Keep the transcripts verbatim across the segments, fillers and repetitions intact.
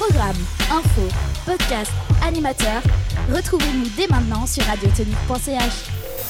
Programmes, infos, podcasts, animateurs, retrouvez-nous dès maintenant sur radiotonique point c h.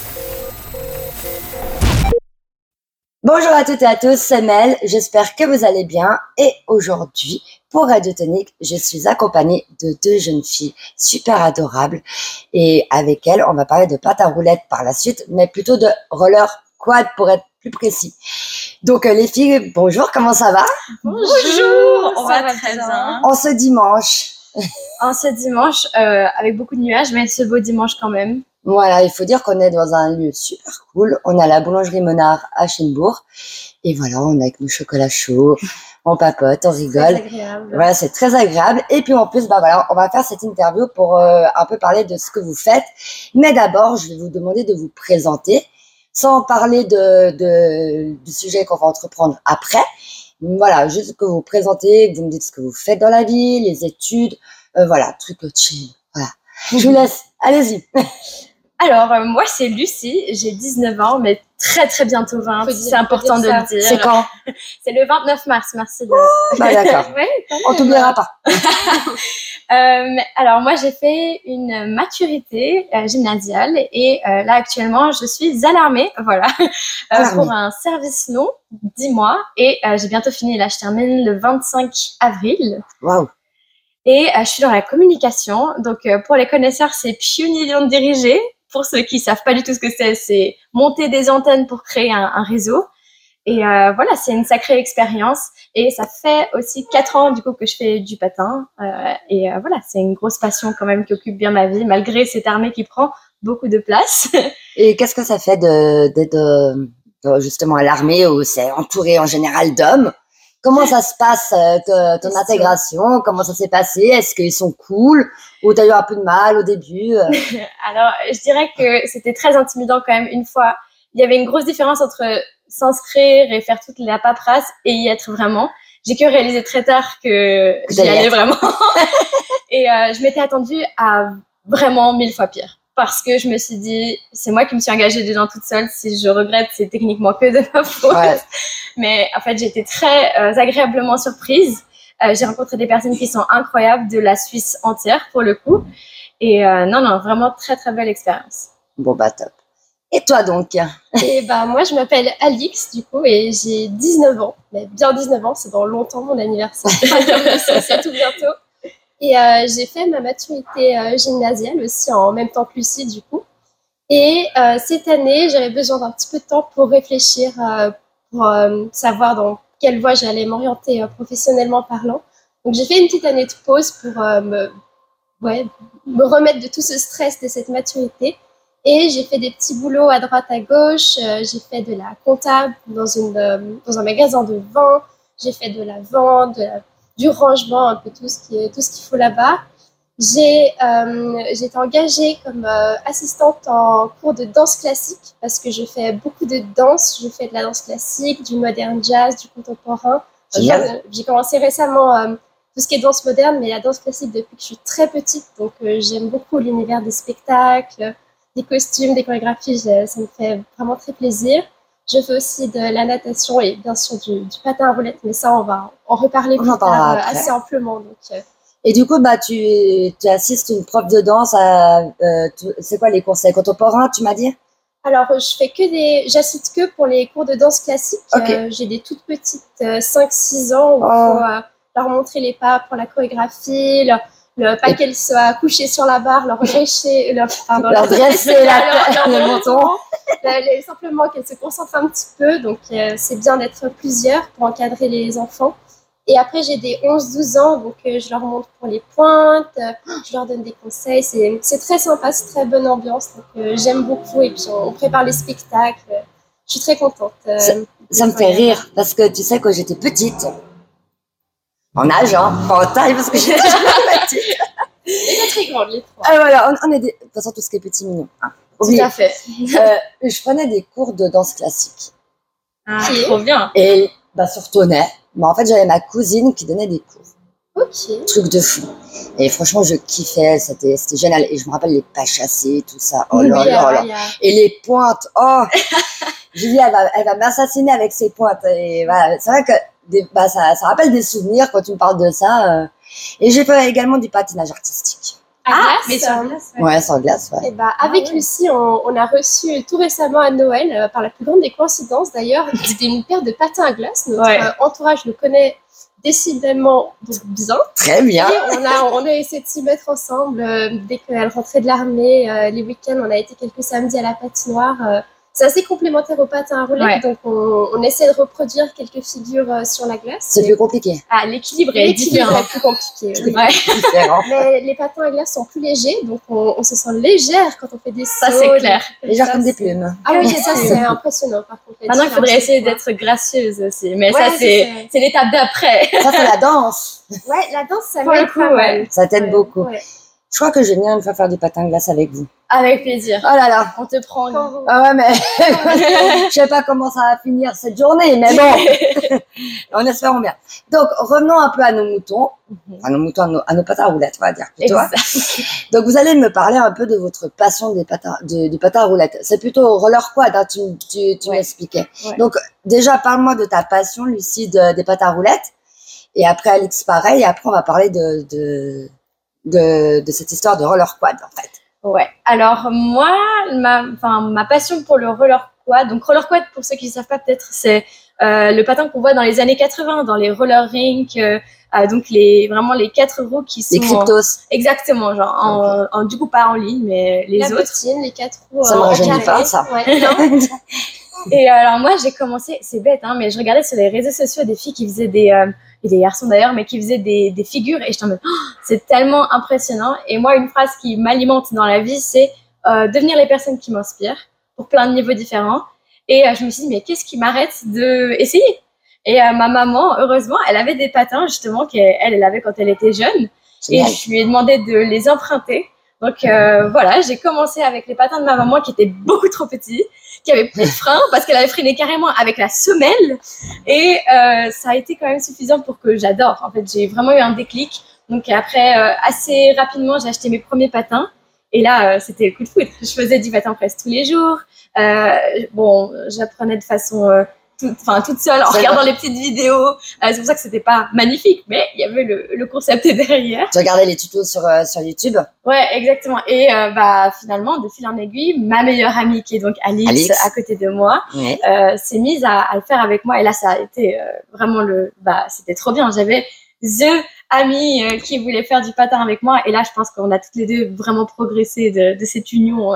Bonjour à toutes et à tous, c'est Mel, j'espère que vous allez bien et aujourd'hui, pour Radiotonique, je suis accompagnée de deux jeunes filles super adorables et avec elles, on va parler de pâte à roulettes par la suite, mais plutôt de roller quad pour être plus précis. Donc euh, les filles, bonjour, comment ça va? Bonjour, on va, va très bien. bien. En ce dimanche. En ce dimanche, euh, avec beaucoup de nuages, mais ce beau dimanche quand même. Voilà, il faut dire qu'on est dans un lieu super cool. On a la boulangerie Monard à Chenebourg. Et voilà, on est avec nos chocolats chauds, on papote, on rigole. C'est agréable. Voilà, c'est très agréable. Et puis en plus, bah voilà, on va faire cette interview pour euh, un peu parler de ce que vous faites. Mais d'abord, je vais vous demander de vous présenter, sans parler de, de du sujet qu'on va entreprendre après. Voilà, juste que vous vous présentez, que vous me dites ce que vous faites dans la vie, les études, euh, voilà, truc chill. Voilà. Je vous laisse, allez-y. Alors, euh, moi, c'est Lucie, j'ai dix-neuf ans, mais très très bientôt vingt, Faut c'est dire- important faut de dire le dire. C'est quand? C'est le vingt-neuf mars, merci. De... Bah d'accord. Ouais, quand même. On t'oubliera pas. Euh, mais alors, moi, j'ai fait une maturité euh, gymnasiale et euh, là, actuellement, je suis alarmée, voilà, euh, Alarmée. pour un service long, dix mois, et euh, j'ai bientôt fini. Là, je termine le vingt-cinq avril. Waouh. Et euh, je suis dans la communication. Donc, euh, pour les connaisseurs, c'est Pionnier dirigé. Pour ceux qui savent pas du tout ce que c'est, c'est monter des antennes pour créer un, un réseau. Et euh, voilà, c'est une sacrée expérience. Et ça fait aussi quatre ans du coup que je fais du patin. Euh, et euh, voilà, c'est une grosse passion quand même qui occupe bien ma vie, malgré cette armée qui prend beaucoup de place. Et qu'est-ce que ça fait de, d'être euh, de- justement à l'armée où c'est entouré en général d'hommes? Comment ça se passe, euh, te- ton Question. intégration? Comment ça s'est passé? Est-ce qu'ils sont cool? Ou t'as eu un peu de mal au début? euh Alors, je dirais que c'était très intimidant quand même une fois. Il y avait une grosse différence entre s'inscrire et faire toute la paperasse et y être vraiment. J'ai que réalisé très tard que Que j'y t'allais allais être. vraiment. Et euh, je m'étais attendue à vraiment mille fois pire. Parce que je me suis dit, c'est moi qui me suis engagée dedans toute seule. Si je regrette, c'est techniquement que de ma faute. Ouais. Mais en fait, j'ai été très euh, agréablement surprise. Euh, j'ai rencontré des personnes qui sont incroyables, de la Suisse entière pour le coup. Et euh, non, non, vraiment très, très belle expérience. Bon bah top. Et toi donc? Et bah, moi, je m'appelle Alix, du coup, et j'ai dix-neuf ans. Mais bien dix-neuf ans, c'est dans longtemps mon anniversaire. C'est tout bientôt. Et euh, j'ai fait ma maturité euh, gymnasiale aussi en même temps que Lucie, du coup. Et euh, cette année, j'avais besoin d'un petit peu de temps pour réfléchir, euh, pour euh, savoir dans quelle voie j'allais m'orienter euh, professionnellement parlant. Donc, j'ai fait une petite année de pause pour euh, me, ouais, me remettre de tout ce stress de cette maturité. Et j'ai fait des petits boulots à droite, à gauche. Euh, j'ai fait de la comptable dans, une, euh, dans un magasin de vin. J'ai fait de la vente, de la- du rangement, un peu tout ce qui est- tout ce qu'il faut là-bas. J'ai euh, j'ai été engagée comme euh, assistante en cours de danse classique parce que je fais beaucoup de danse. Je fais de la danse classique, du modern jazz, du contemporain. J'ai Génial. fait- J'ai commencé récemment euh, tout ce qui est danse moderne, mais la danse classique depuis que je suis très petite. Donc euh, j'aime beaucoup l'univers des spectacles, des costumes, des chorégraphies. Je- ça me fait vraiment très plaisir. Je fais aussi de la natation et bien sûr du, du patin à roulettes, mais ça on va en reparler On plus en parlera tard euh, après. assez amplement. Donc, euh, Et du coup, bah, tu, tu assistes une prof de danse à, euh, tu- c'est quoi les cours? C'est contemporain, tu m'as dit? Alors, je fais que des, j'assiste que pour les cours de danse classique. Ok. Euh, j'ai des toutes petites euh, cinq six ans où il Oh. faut euh, leur montrer les pas pour la chorégraphie, leur, le, pas Et- qu'elles soient couchées sur la barre, leur dresser, leur, pardon, Leur dresser la leur- tête, leur le menton. menton. Euh, les- simplement qu'elles se concentrent un petit peu. Donc, euh, c'est bien d'être plusieurs pour encadrer les enfants. Et après, j'ai des onze douze ans, donc euh, je leur montre pour les pointes, euh, je leur donne des conseils. C'est, c'est très sympa, c'est très bonne ambiance. Donc, euh, j'aime beaucoup. Et puis, on, on prépare les spectacles. Je suis très contente. euh, de Ça me fait travailler rire parce que tu sais, quand j'étais petite, en âge, hein, pas en taille parce que j'étais petite. Les deux très grandes, les trois. Ah, voilà, on, on est des, de toute façon, tout ce qui est petit, mignon. Hein. Tout Oubliez. à fait. Euh, je prenais des cours de danse classique. Ah, Ok. trop bien. Et, bah, sur Tonnet. Mais en fait, j'avais ma cousine qui donnait des cours. Ok. Truc de fou. Et franchement, je kiffais, c'était, c'était génial. Et je me rappelle les pas chassés, tout ça. Oh là Oui, là euh, là. il y a- Et les pointes, oh! J'ai dit, elle va, elle va m'assassiner avec ses pointes. Et voilà, c'est vrai que des bah, ça, ça rappelle des souvenirs quand tu me parles de ça. Euh. Et j'ai fait également du patinage artistique. À Ah, glace, mais sur euh, glace, ouais. Ouais, sur glace, ouais. Et bah, avec ouais. Lucie, on, on a reçu tout récemment à Noël, euh, par la plus grande des coïncidences d'ailleurs, c'était une paire de patins à glace. Notre Ouais. euh, entourage le connaît décidément donc bien. Très bien. Et on a, on a essayé de s'y mettre ensemble. euh, dès qu'elle rentrait de l'armée, euh, les week-ends, on a été quelques samedis à la patinoire. euh, c'est assez complémentaire au patin à roulettes, Ouais. donc on, on essaie de reproduire quelques figures euh, sur la glace. C'est Et plus compliqué. Ah, l'équilibre est l'équilibre différent. est plus compliqué. oui. Ouais. Différent. Mais les patins à glace sont plus légers, donc on, on se sent légère quand on fait des sauts. Ça, c'est des clair. trucs Légère ça, comme des c'est- plumes. Ah oui, ça c'est impressionnant par contre. Maintenant, il faudrait différence, essayer quoi. d'être gracieuse aussi. Mais Ouais, ça, c'est c'est ça. c'est l'étape d'après. Ça, c'est la danse. Ouais, la danse, ça Pour le m'aide coup, pas ouais. mal. Ça t'aide Ouais, beaucoup. ouais. Je crois que je vais venir une fois faire du patin à glace avec vous. Avec plaisir. Oh là là. On te prend. Quand vous- Ah ouais, mais je sais pas comment ça va finir cette journée, mais bon, en espérant bien. Donc, revenons un peu à nos moutons, à nos moutons, à nos, à nos patins à roulettes, on va dire plutôt. hein. Exact. Donc, vous allez me parler un peu de votre passion des patins, du, du patin à roulettes. C'est plutôt roller quad, hein, tu, tu, tu Ouais. m'expliquais. Ouais. Donc, déjà, parle-moi de ta passion, Lucie, de, des patins à roulettes. Et après, Alix, pareil. Et après, on va parler de, de, de, de cette histoire de roller quad, en fait. Ouais. Alors moi, ma, enfin ma passion pour le roller quad. Donc roller quad, pour ceux qui ne savent pas peut-être, c'est euh, le patin qu'on voit dans les années quatre-vingts, dans les roller rinks. Euh, euh, donc les vraiment les quatre roues qui sont Les cryptos. exactement genre en, en- du coup pas en ligne, mais les la autres. bottine, les quatre roues. Ça me euh, en rajeunit carré. pas, ça. Ouais, non. Et alors moi, j'ai commencé, c'est bête, hein, mais je regardais sur les réseaux sociaux des filles qui faisaient des, euh, et des garçons d'ailleurs, mais qui faisaient des, des figures, et j'étais en mode, oh, c'est tellement impressionnant. Et moi, une phrase qui m'alimente dans la vie, c'est euh, devenir les personnes qui m'inspirent pour plein de niveaux différents. Et euh, je me suis dit, mais qu'est-ce qui m'arrête de essayer? Et euh, ma maman, heureusement, elle avait des patins justement qu'elle elle avait quand elle était jeune, et Génial. je lui ai demandé de les emprunter. Donc euh, voilà, j'ai commencé avec les patins de ma maman qui étaient beaucoup trop petits, qui avaient plus de frein parce qu'elle avait freiné carrément avec la semelle. Et euh, ça a été quand même suffisant pour que j'adore. En fait, j'ai vraiment eu un déclic. Donc après, euh, assez rapidement, j'ai acheté mes premiers patins. Et là, euh, c'était le coup de foudre. Je faisais du patin presque tous les jours. Euh, bon, j'apprenais de façon euh, toute, enfin, toute seule en C'est regardant vrai. les petites vidéos. Euh, c'est pour ça que c'était pas magnifique, mais il y avait le, le concept derrière. Tu regardais les tutos sur, euh, sur YouTube. Ouais, exactement. Et euh, bah finalement, de fil en aiguille, ma meilleure amie, qui est donc Alix, Alix. à côté de moi, Ouais. euh, s'est mise à, à le faire avec moi. Et là, ça a été euh, vraiment le, bah c'était trop bien. J'avais the amie euh, qui voulait faire du patin avec moi. Et là, je pense qu'on a toutes les deux vraiment progressé de, de cette union. euh.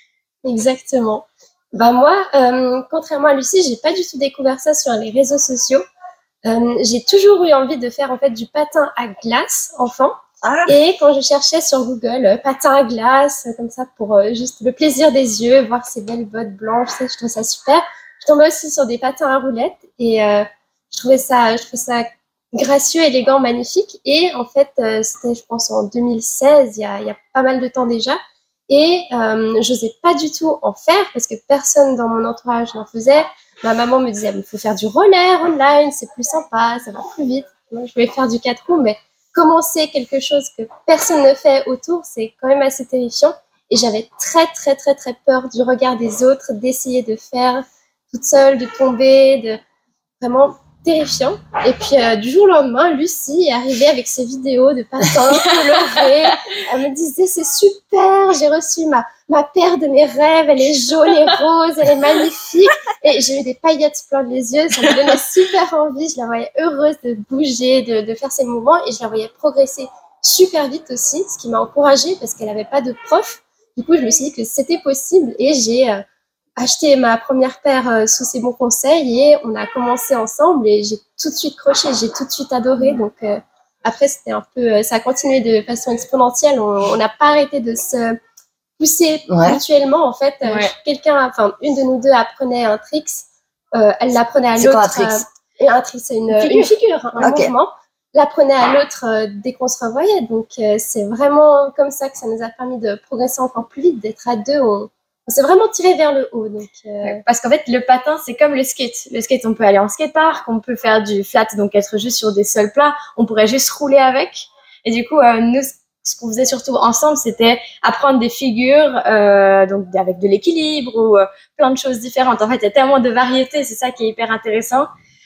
Exactement. Bah moi, euh, contrairement à Lucie, j'ai pas du tout découvert ça sur les réseaux sociaux. Euh, j'ai toujours eu envie de faire en fait du patin à glace enfant. Ah. Et quand je cherchais sur Google euh, patin à glace, euh, comme ça pour euh, juste le plaisir des yeux, voir ces belles bottes blanches, ça, je trouve ça super. Je tombais aussi sur des patins à roulettes et euh, je trouvais ça, je trouvais ça gracieux, élégant, magnifique. Et en fait, euh, c'était, je pense, en deux mille seize, il y a, il y a pas mal de temps déjà. Et euh, j'osais pas du tout en faire parce que personne dans mon entourage n'en faisait. Ma maman me disait, il faut faire du roller online, c'est plus sympa, ça va plus vite. Moi, je voulais faire du quatre roues, mais commencer quelque chose que personne ne fait autour, c'est quand même assez terrifiant. Et j'avais très, très, très, très peur du regard des autres, d'essayer de faire toute seule, de tomber, de vraiment terrifiant. Et puis, euh, du jour au lendemain, Lucie est arrivée avec ses vidéos de patins colorés. Elle me disait, c'est super, j'ai reçu ma, ma paire de mes rêves, elle est jaune et rose, elle est magnifique. Et j'ai eu des paillettes plein les yeux, ça me donnait super envie. Je la voyais heureuse de bouger, de, de faire ses mouvements, et je la voyais progresser super vite aussi, ce qui m'a encouragée parce qu'elle n'avait pas de prof. Du coup, je me suis dit que c'était possible, et j'ai euh, acheté ma première paire euh, sous ses bons conseils, et on a commencé ensemble, et j'ai tout de suite croché, j'ai tout de suite adoré. Donc euh, après, c'était un peu, euh, ça a continué de façon exponentielle. On n'a pas arrêté de se pousser Ouais. mutuellement. En fait, euh, Ouais. quelqu'un, enfin une de nous deux apprenait un trick, euh, elle l'apprenait à C'est l'autre. quoi un tricks euh, et un trick, c'est une, Une figure. une figure, un Ok. mouvement. L'apprenait à l'autre euh, dès qu'on se revoyait. Donc euh, c'est vraiment comme ça que ça nous a permis de progresser encore plus vite, d'être à deux. On, on s'est vraiment tiré vers le haut. Donc euh, Parce qu'en fait, le patin, c'est comme le skate. Le skate, on peut aller en skatepark, on peut faire du flat, donc être juste sur des sols plats. On pourrait juste rouler avec. Et du coup, euh, nous, ce qu'on faisait surtout ensemble, c'était apprendre des figures, euh, donc avec de l'équilibre ou euh, plein de choses différentes. En fait, il y a tellement de variétés, c'est ça qui est hyper intéressant.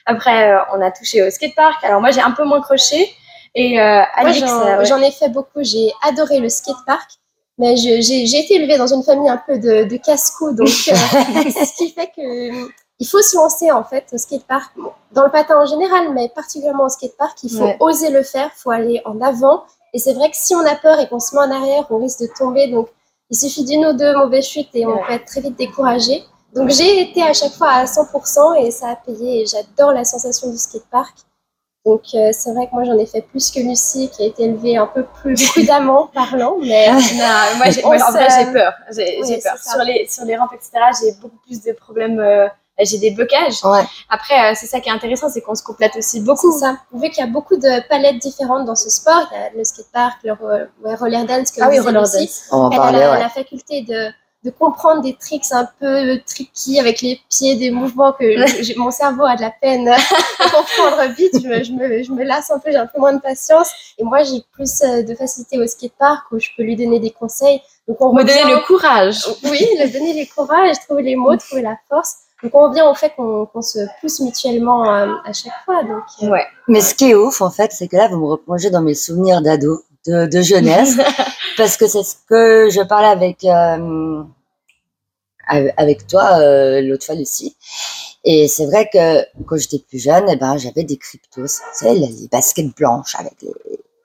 Après, euh, on a touché au skatepark. Alors moi, j'ai un peu moins croché. Et euh, Alix, moi, j'en, euh, ouais. j'en ai fait beaucoup. J'ai adoré le skatepark. Mais je, j'ai, j'ai été élevée dans une famille un peu de, de casse-cou. Donc, euh, ce qui fait que... Il faut se lancer en fait au skatepark, dans le patin en général, mais particulièrement au skatepark, il faut Ouais. oser le faire, il faut aller en avant. Et c'est vrai que si on a peur et qu'on se met en arrière, on risque de tomber. Donc, il suffit d'une ou deux mauvaises chutes et on Ouais. peut être très vite découragé. Donc, j'ai été à chaque fois à cent pour cent et ça a payé. Et j'adore la sensation du skatepark. Donc, euh, c'est vrai que moi, j'en ai fait plus que Lucie, qui a été élevée un peu plus prudemment parlant. Mais Non, moi, j'ai, moi, en vrai, j'ai peur. J'ai, Oui, j'ai peur. c'est ça. Sur les, sur les rampes, et cetera, j'ai beaucoup plus de problèmes. Euh, j'ai des blocages. Ouais. Après, euh, c'est ça qui est intéressant, c'est qu'on se complète aussi beaucoup. C'est ça. Vu qu'il y a beaucoup de palettes différentes dans ce sport, il y a le skatepark, le ro- ouais, roller dance, que Ah oui, vous roller aussi. dance. On va en Elle parler, a la, ouais. la faculté de, de comprendre des tricks un peu tricky avec les pieds, des mouvements que j'ai- mon cerveau a de la peine à comprendre vite. Je me, je, me, je me lasse un peu, j'ai un peu moins de patience. Et moi, j'ai plus euh, de facilité au skatepark où je peux lui donner des conseils. Donc, on Me revient- donner le courage. Oui, le donner les courages, trouver les mots, trouver la force. Donc, on revient au fait qu'on, qu'on se pousse mutuellement euh, à chaque fois. Donc, euh, Ouais. Mais ce qui est ouf, en fait, c'est que là, vous me replongez dans mes souvenirs d'ado, de, de jeunesse, parce que c'est ce que je parlais avec, euh, avec toi euh, l'autre fois, Lucie. Et c'est vrai que quand j'étais plus jeune, eh ben, j'avais des cryptos, tu sais, les, les baskets blanches avec les...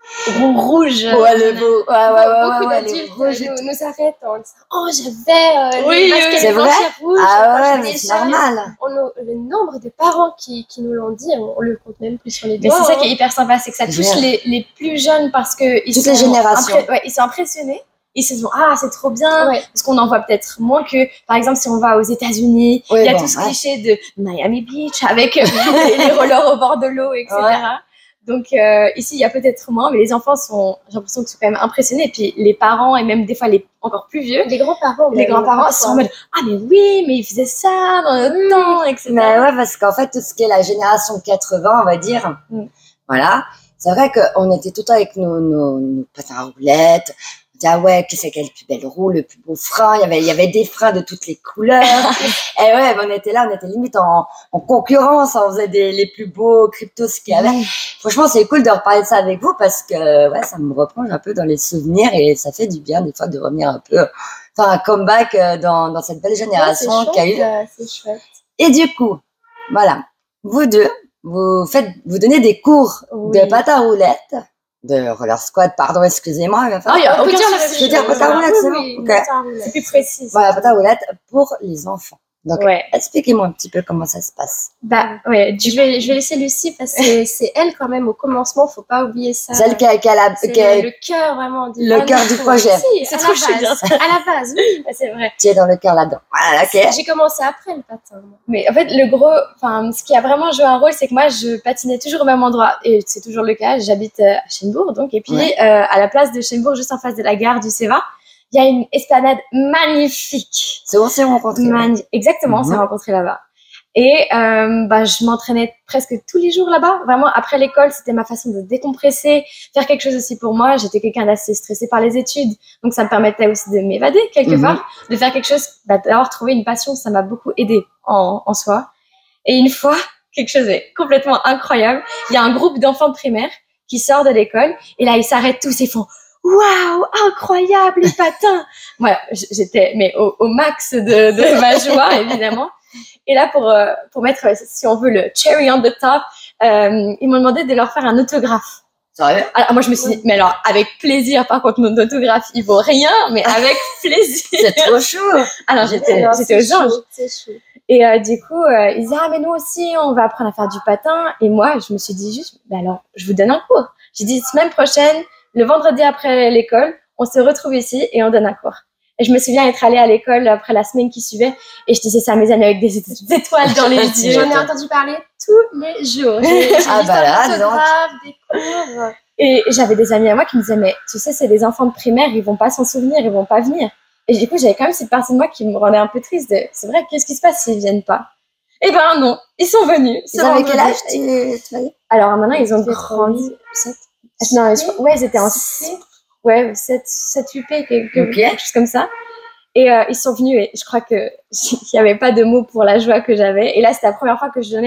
Rouge. Ouais, les beaux, ouais, ouais, ouais, beaucoup ouais, ouais, les d'adultes rouges et nous, tout. nous arrêtent en disant « Oh, j'avais euh, Oui, les oui, baskets c'est blanches vrai et rouges. » Ah quand ouais, j'étais mais c'est jeune. normal. On a, le nombre de parents qui, qui nous l'ont dit, on, on le compte même plus sur les Mais doigts. c'est ça hein. qui est hyper sympa, c'est que ça C'est touche génial. les, les plus jeunes parce que ils Toutes sont les générations. impré- ouais, ils sont impressionnés. Ils se disent ah c'est trop bien Ouais. parce qu'on en voit peut-être moins que par exemple si on va aux États-Unis, Oui, il y a bon, tout ce ouais. cliché de Miami Beach avec les, les rollers au bord de l'eau, et cetera. Ouais. Donc euh, ici il y a peut-être moins, mais les enfants sont, j'ai l'impression qu'ils sont quand même impressionnés. Et puis les parents et même des fois les encore plus vieux, Les grands-parents. les même, grands-parents parfois. sont en mode ah mais oui mais ils faisaient ça dans notre Oui, temps, et cetera. Mais ouais, parce qu'en fait, tout ce qui est la génération quatre-vingts, on va dire, Mm. voilà, c'est vrai qu'on était tout le temps avec nos, nos, nos patins à roulettes. On disait, ah ouais, qu'est-ce qu'il y a le plus belle roue, le plus beau frein. Il y avait, il y avait des freins de toutes les couleurs. Et ouais, ben on était là, on était limite en, en concurrence. On faisait des, les plus beaux cryptos qu'il y avait. Franchement, c'est cool de reparler de ça avec vous parce que, ouais, ça me replonge un peu dans les souvenirs et ça fait du bien, des fois, de revenir un peu, faire un comeback euh, dans, dans cette belle Ouais, c'est génération qu'il y a eu. chouette, euh, c'est chouette. Et du coup, voilà, vous deux, vous faites, vous donnez des cours Oui. de patin à roulettes, de roller squad, pardon, excusez-moi, il va Ah, falloir- il y a On peut aucun dire la souci. Je veux dire, chose. patin à roulettes, c'est Oui, bon, oui, ok. patin à roulettes. C'est plus précis. Voilà, patin à roulettes pour les enfants. Donc, Ouais. expliquez-moi un petit peu comment ça se passe. Bah ouais. Du Je vais, je vais laisser Lucie parce que c'est, c'est elle quand même au commencement, faut pas oublier ça. Celle qui a, qui a la, C'est qui, a- le, le cœur vraiment du le cœur du projet. Si, C'est à trop la chou de dire base. ça. À la base, oui. Ouais, c'est vrai. qui est dans le cœur là-dedans. Voilà, ok. J'ai commencé après le patin. moi. Mais en fait, le gros, enfin, ce qui a vraiment joué un rôle, c'est que moi, je patinais toujours au même endroit. Et c'est toujours le cas. J'habite euh, à Chênebourg, donc. Et puis, Ouais. euh, à la place de Chênebourg, juste en face de la gare du Céva, il y a une esplanade magnifique. C'est où on s'est rencontrés. Magni- Exactement, on s'est Mhm. rencontrés là-bas. Et euh, bah, je m'entraînais presque tous les jours là-bas. Vraiment, après l'école, c'était ma façon de décompresser, faire quelque chose aussi pour moi. J'étais quelqu'un d'assez stressé par les études, donc ça me permettait aussi de m'évader quelque Mhm. part, de faire quelque chose, bah, d'avoir trouvé une passion, ça m'a beaucoup aidé en, en soi. Et une fois, quelque chose de complètement incroyable, il y a un groupe d'enfants de primaire qui sort de l'école, et là, ils s'arrêtent tous et font « Waouh, incroyable, les patins !» Voilà, j- j'étais mais au, au max de, de ma joie, évidemment. Et là, pour, euh, pour mettre, euh, si on veut, le cherry on the top, euh, ils m'ont demandé de leur faire un autographe. Sérieux? Alors, moi, je me suis dit, mais alors, avec plaisir, par contre, mon autographe, il vaut rien, mais avec plaisir. C'est trop chaud. Alors, j'étais, Non, j'étais c'est aux anges. chaud, C'est chaud. Et euh, du coup, euh, ils disaient, ah, mais nous aussi, on va apprendre à faire du patin. Et moi, je me suis dit juste, bah alors, je vous donne un cours. J'ai dit, semaine prochaine, le vendredi après l'école, on se retrouve ici et on donne un cours. Et je me souviens être allée à l'école après la semaine qui suivait et je disais ça à mes amis avec des étoiles dans les yeux. J'en ai entendu parler tous les jours. J'ai, j'ai Ah lu bah là, des dis donc. autographes, des cours. Et j'avais des amis à moi qui me disaient, mais tu sais, c'est des enfants de primaire, ils vont pas s'en souvenir, ils vont pas venir. Et du coup, j'avais quand même cette partie de moi qui me rendait un peu triste. De, c'est vrai, qu'est-ce qui se passe s'ils viennent pas? Eh ben non, ils sont venus. Ils avaient quel âge, tu, tu m'as dit? Alors maintenant, ils ont Tu fais grandi. sept. Non, je- ouais, ils étaient en C. Ouais, sept huit P, quelque, Ok. quelque chose comme ça. Et euh, ils sont venus et je crois que il n'y avait pas de mots pour la joie que j'avais. Et là, c'était la première fois que je donnais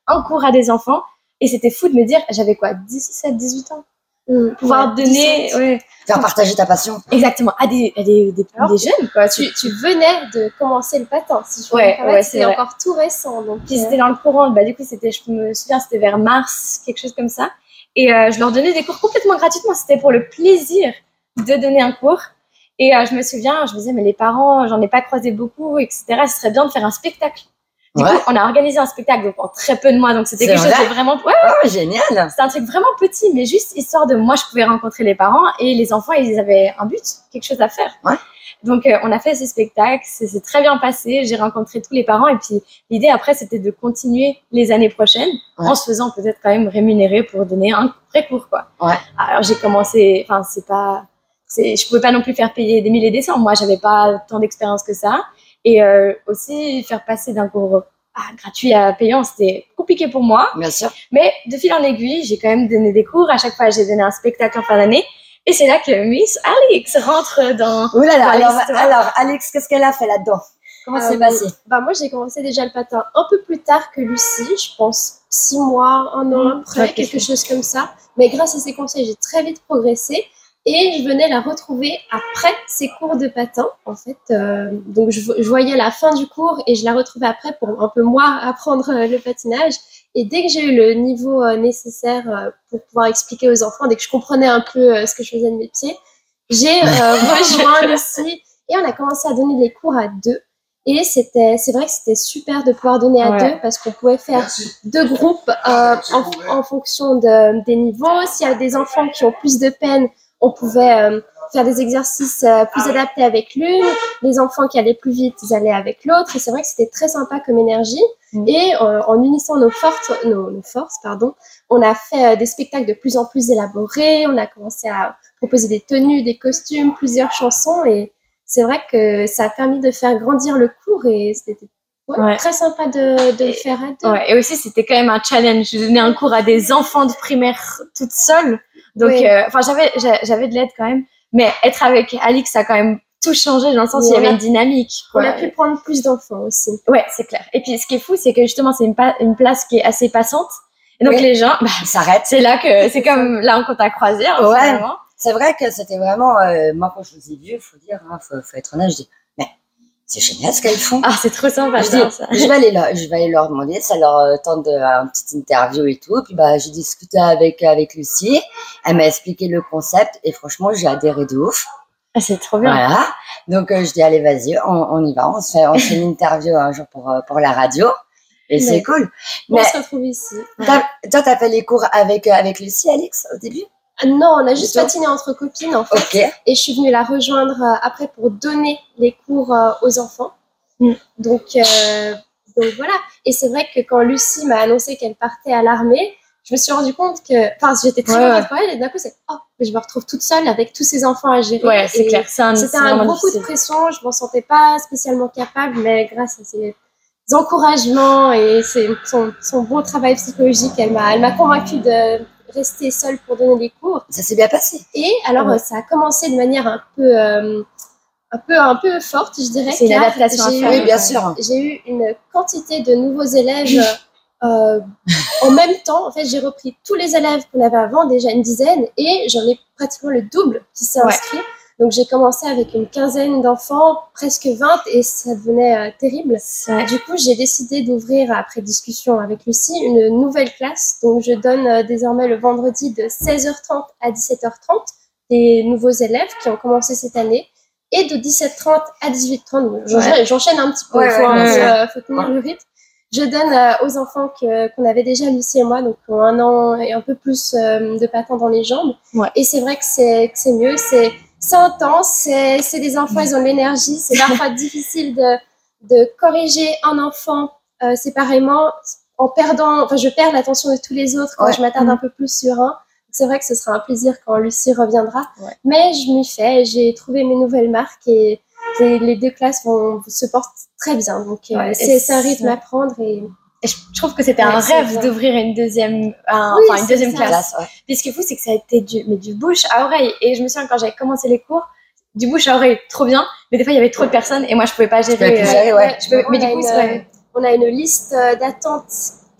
un cours à des enfants. Et c'était fou de me dire, j'avais quoi, dix-sept, dix-huit ans. Mmh. Pouvoir Ouais, donner, ouais. Faire partager ta passion. Exactement, à des, à des, des, Alors, des jeunes, quoi. Tu, tu venais de commencer le patin, si je peux Ouais, me permettre, ouais, c'est c'était vrai. encore tout récent. Donc, Puis euh, c'était dans le courant, bah du coup c'était, je me souviens, c'était vers mars, quelque chose comme ça. Et euh, je leur donnais des cours complètement gratuitement, c'était pour le plaisir de donner un cours. Et euh, je me souviens, je me disais, mais les parents, j'en ai pas croisé beaucoup, et cetera. Ce serait bien de faire un spectacle. Du Ouais. coup, on a organisé un spectacle donc, en très peu de mois, donc c'était C'est quelque chose vrai de vraiment... Ouais, Oh, génial. c'était un truc vraiment petit, mais juste histoire de moi, je pouvais rencontrer les parents et les enfants, ils avaient un but, quelque chose à faire. Ouais. Donc, euh, on a fait ce spectacle, c'est, c'est très bien passé, j'ai rencontré tous les parents et puis l'idée après, c'était de continuer les années prochaines Ouais. en se faisant peut-être quand même rémunérer pour donner un vrai cours, quoi. Ouais. Alors, j'ai commencé, enfin, c'est pas, c'est, je pouvais pas non plus faire payer des milliers et des cents. Moi, j'avais pas tant d'expérience que ça. Et euh, aussi, faire passer d'un cours ah, gratuit à payant, c'était compliqué pour moi. Bien sûr. Mais de fil en aiguille, j'ai quand même donné des cours. À chaque fois, j'ai donné un spectacle en fin d'année. Et c'est là que Miss Alix rentre dans, Ouh là là, dans alors, l'histoire. alors, Alex, qu'est-ce qu'elle a fait là-dedans? Comment Euh, c'est passé? Bah moi, j'ai commencé déjà le patin un peu plus tard que Lucie, je pense six mois, un an après, Ouais, quelque quelque chose comme ça. Mais grâce à ses conseils, j'ai très vite progressé et je venais la retrouver après ses cours de patin, en fait. Euh, donc, je, je voyais la fin du cours et je la retrouvais après pour un peu moi apprendre euh, le patinage. Et dès que j'ai eu le niveau euh, nécessaire euh, pour pouvoir expliquer aux enfants, dès que je comprenais un peu euh, ce que je faisais de mes pieds, j'ai euh, rejoint Lucie et on a commencé à donner les cours à deux. Et c'était, c'est vrai que c'était super de pouvoir donner à Ouais. deux parce qu'on pouvait faire deux groupes euh, en, en fonction de, des niveaux. S'il y a des enfants qui ont plus de peine, on pouvait euh, faire des exercices euh, plus adaptés avec l'une. Les enfants qui allaient plus vite, ils allaient avec l'autre. Et c'est vrai que c'était très sympa comme énergie. Mm. Et euh, en unissant nos forces, nos, nos forces, pardon, on a fait euh, des spectacles de plus en plus élaborés. On a commencé à proposer des tenues, des costumes, plusieurs chansons et c'est vrai que ça a permis de faire grandir le cours et c'était ouais, Ouais. très sympa de, de le faire à deux. Ouais, et aussi, c'était quand même un challenge. Je donnais un cours à des enfants de primaire toute seule. Donc, Oui. euh, enfin, j'avais, j'a- j'avais de l'aide quand même. Mais être avec Alix, ça a quand même tout changé dans le sens Oui, où il y on avait a- une dynamique. On quoi. a pu prendre plus d'enfants aussi. Ouais, c'est clair. Et puis, ce qui est fou, c'est que justement, c'est une, pa- une place qui est assez passante. Et donc, Oui. les gens, bah, Il s'arrête. c'est là que, c'est comme là qu'on t'a croisé, hein, Ouais. finalement. C'est vrai que c'était vraiment, euh, moi quand je vous ai vu, faut dire, hein, faut, faut être honnête, je dis, mais c'est génial ce qu'elles font. Ah, c'est trop sympa, je, ça, dis, ça. je vais aller leur, je vais aller leur demander, ça leur euh, tente de, une petite interview et tout. Puis bah j'ai discuté avec avec Lucie, elle m'a expliqué le concept et franchement j'ai adhéré de ouf. Ah, c'est trop bien. Voilà. Donc euh, je dis allez vas-y, on, on y va, on se fait, on se fait une interview un jour pour euh, pour la radio et c'est Mais- cool. On Mais se retrouve ici. t'as- toi t'as fait les cours avec euh, avec Lucie, Alix au début? Ah non, on a juste Du tout. patiné entre copines en fait. Ok. Et je suis venue la rejoindre euh, après pour donner les cours euh, aux enfants. Mm. Donc, euh, donc voilà. Et c'est vrai que quand Lucie m'a annoncé qu'elle partait à l'armée, je me suis rendu compte que, enfin, j'étais très Ouais, contente ouais. pour elle. Et d'un coup, c'est oh, mais je me retrouve toute seule avec tous ces enfants à gérer. Ouais, c'est Et clair. C'est un, C'était c'est un vraiment gros coup de difficile. pression. Je m'en sentais pas spécialement capable, mais grâce à ses encouragements et ses, son, son bon travail psychologique, elle m'a, elle m'a convaincue de rester seule pour donner des cours. Ça s'est bien passé. Et alors, Ouais. euh, ça a commencé de manière un peu, euh, un peu, un peu forte, je dirais. C'est une car adaptation à j'ai faire. eu- Oui, bien sûr. J'ai eu une quantité de nouveaux élèves euh, en même temps. En fait, j'ai repris tous les élèves qu'on avait avant, déjà une dizaine, et j'en ai pratiquement le double qui s'est Ouais. inscrit. Donc, j'ai commencé avec une quinzaine d'enfants, presque vingt, et ça devenait euh, terrible. Ouais. Du coup, j'ai décidé d'ouvrir, après discussion avec Lucie, une nouvelle classe. Donc, je donne euh, désormais le vendredi de seize heures trente à dix-sept heures trente des nouveaux élèves qui ont commencé cette année. Et de dix-sept heures trente à dix-huit heures trente, donc j'enchaîne, Ouais. j'enchaîne un petit peu, Ouais, faut, ouais, un ouais, peu, ouais. euh, faut tenir le rythme. Je donne euh, aux enfants que, qu'on avait déjà, Lucie et moi, donc qui ont un an et un peu plus euh, de patin dans les jambes. Ouais. Et c'est vrai que c'est, que c'est mieux, c'est, c'est intense, c'est, c'est des enfants, ils ont de l'énergie, c'est parfois difficile de, de corriger un enfant euh, séparément en perdant, enfin je perds l'attention de tous les autres quand Ouais. je m'attarde Mhm. un peu plus sur un. C'est vrai que ce sera un plaisir quand Lucie reviendra, Ouais. mais je m'y fais, j'ai trouvé mes nouvelles marques et les, les deux classes vont, se portent très bien, donc euh, Ouais, et c'est, c'est un rythme c'est- à prendre et Et je je trouve que c'était Ouais, un c'est rêve bien. d'ouvrir une deuxième, un- Oui, enfin une c'est deuxième ça. classe. Classe, ouais. Puis ce qui est fou, c'est que ça a été du, mais du bouche à oreille. Et je me souviens quand j'avais commencé les cours, du bouche à oreille, trop bien. Mais des fois, il y avait trop de personnes et moi, je pouvais pas gérer. pouvais plus euh, gérer, ouais. je peux- mais on, du a coup, une, c'est vrai. on a une liste euh, d'attente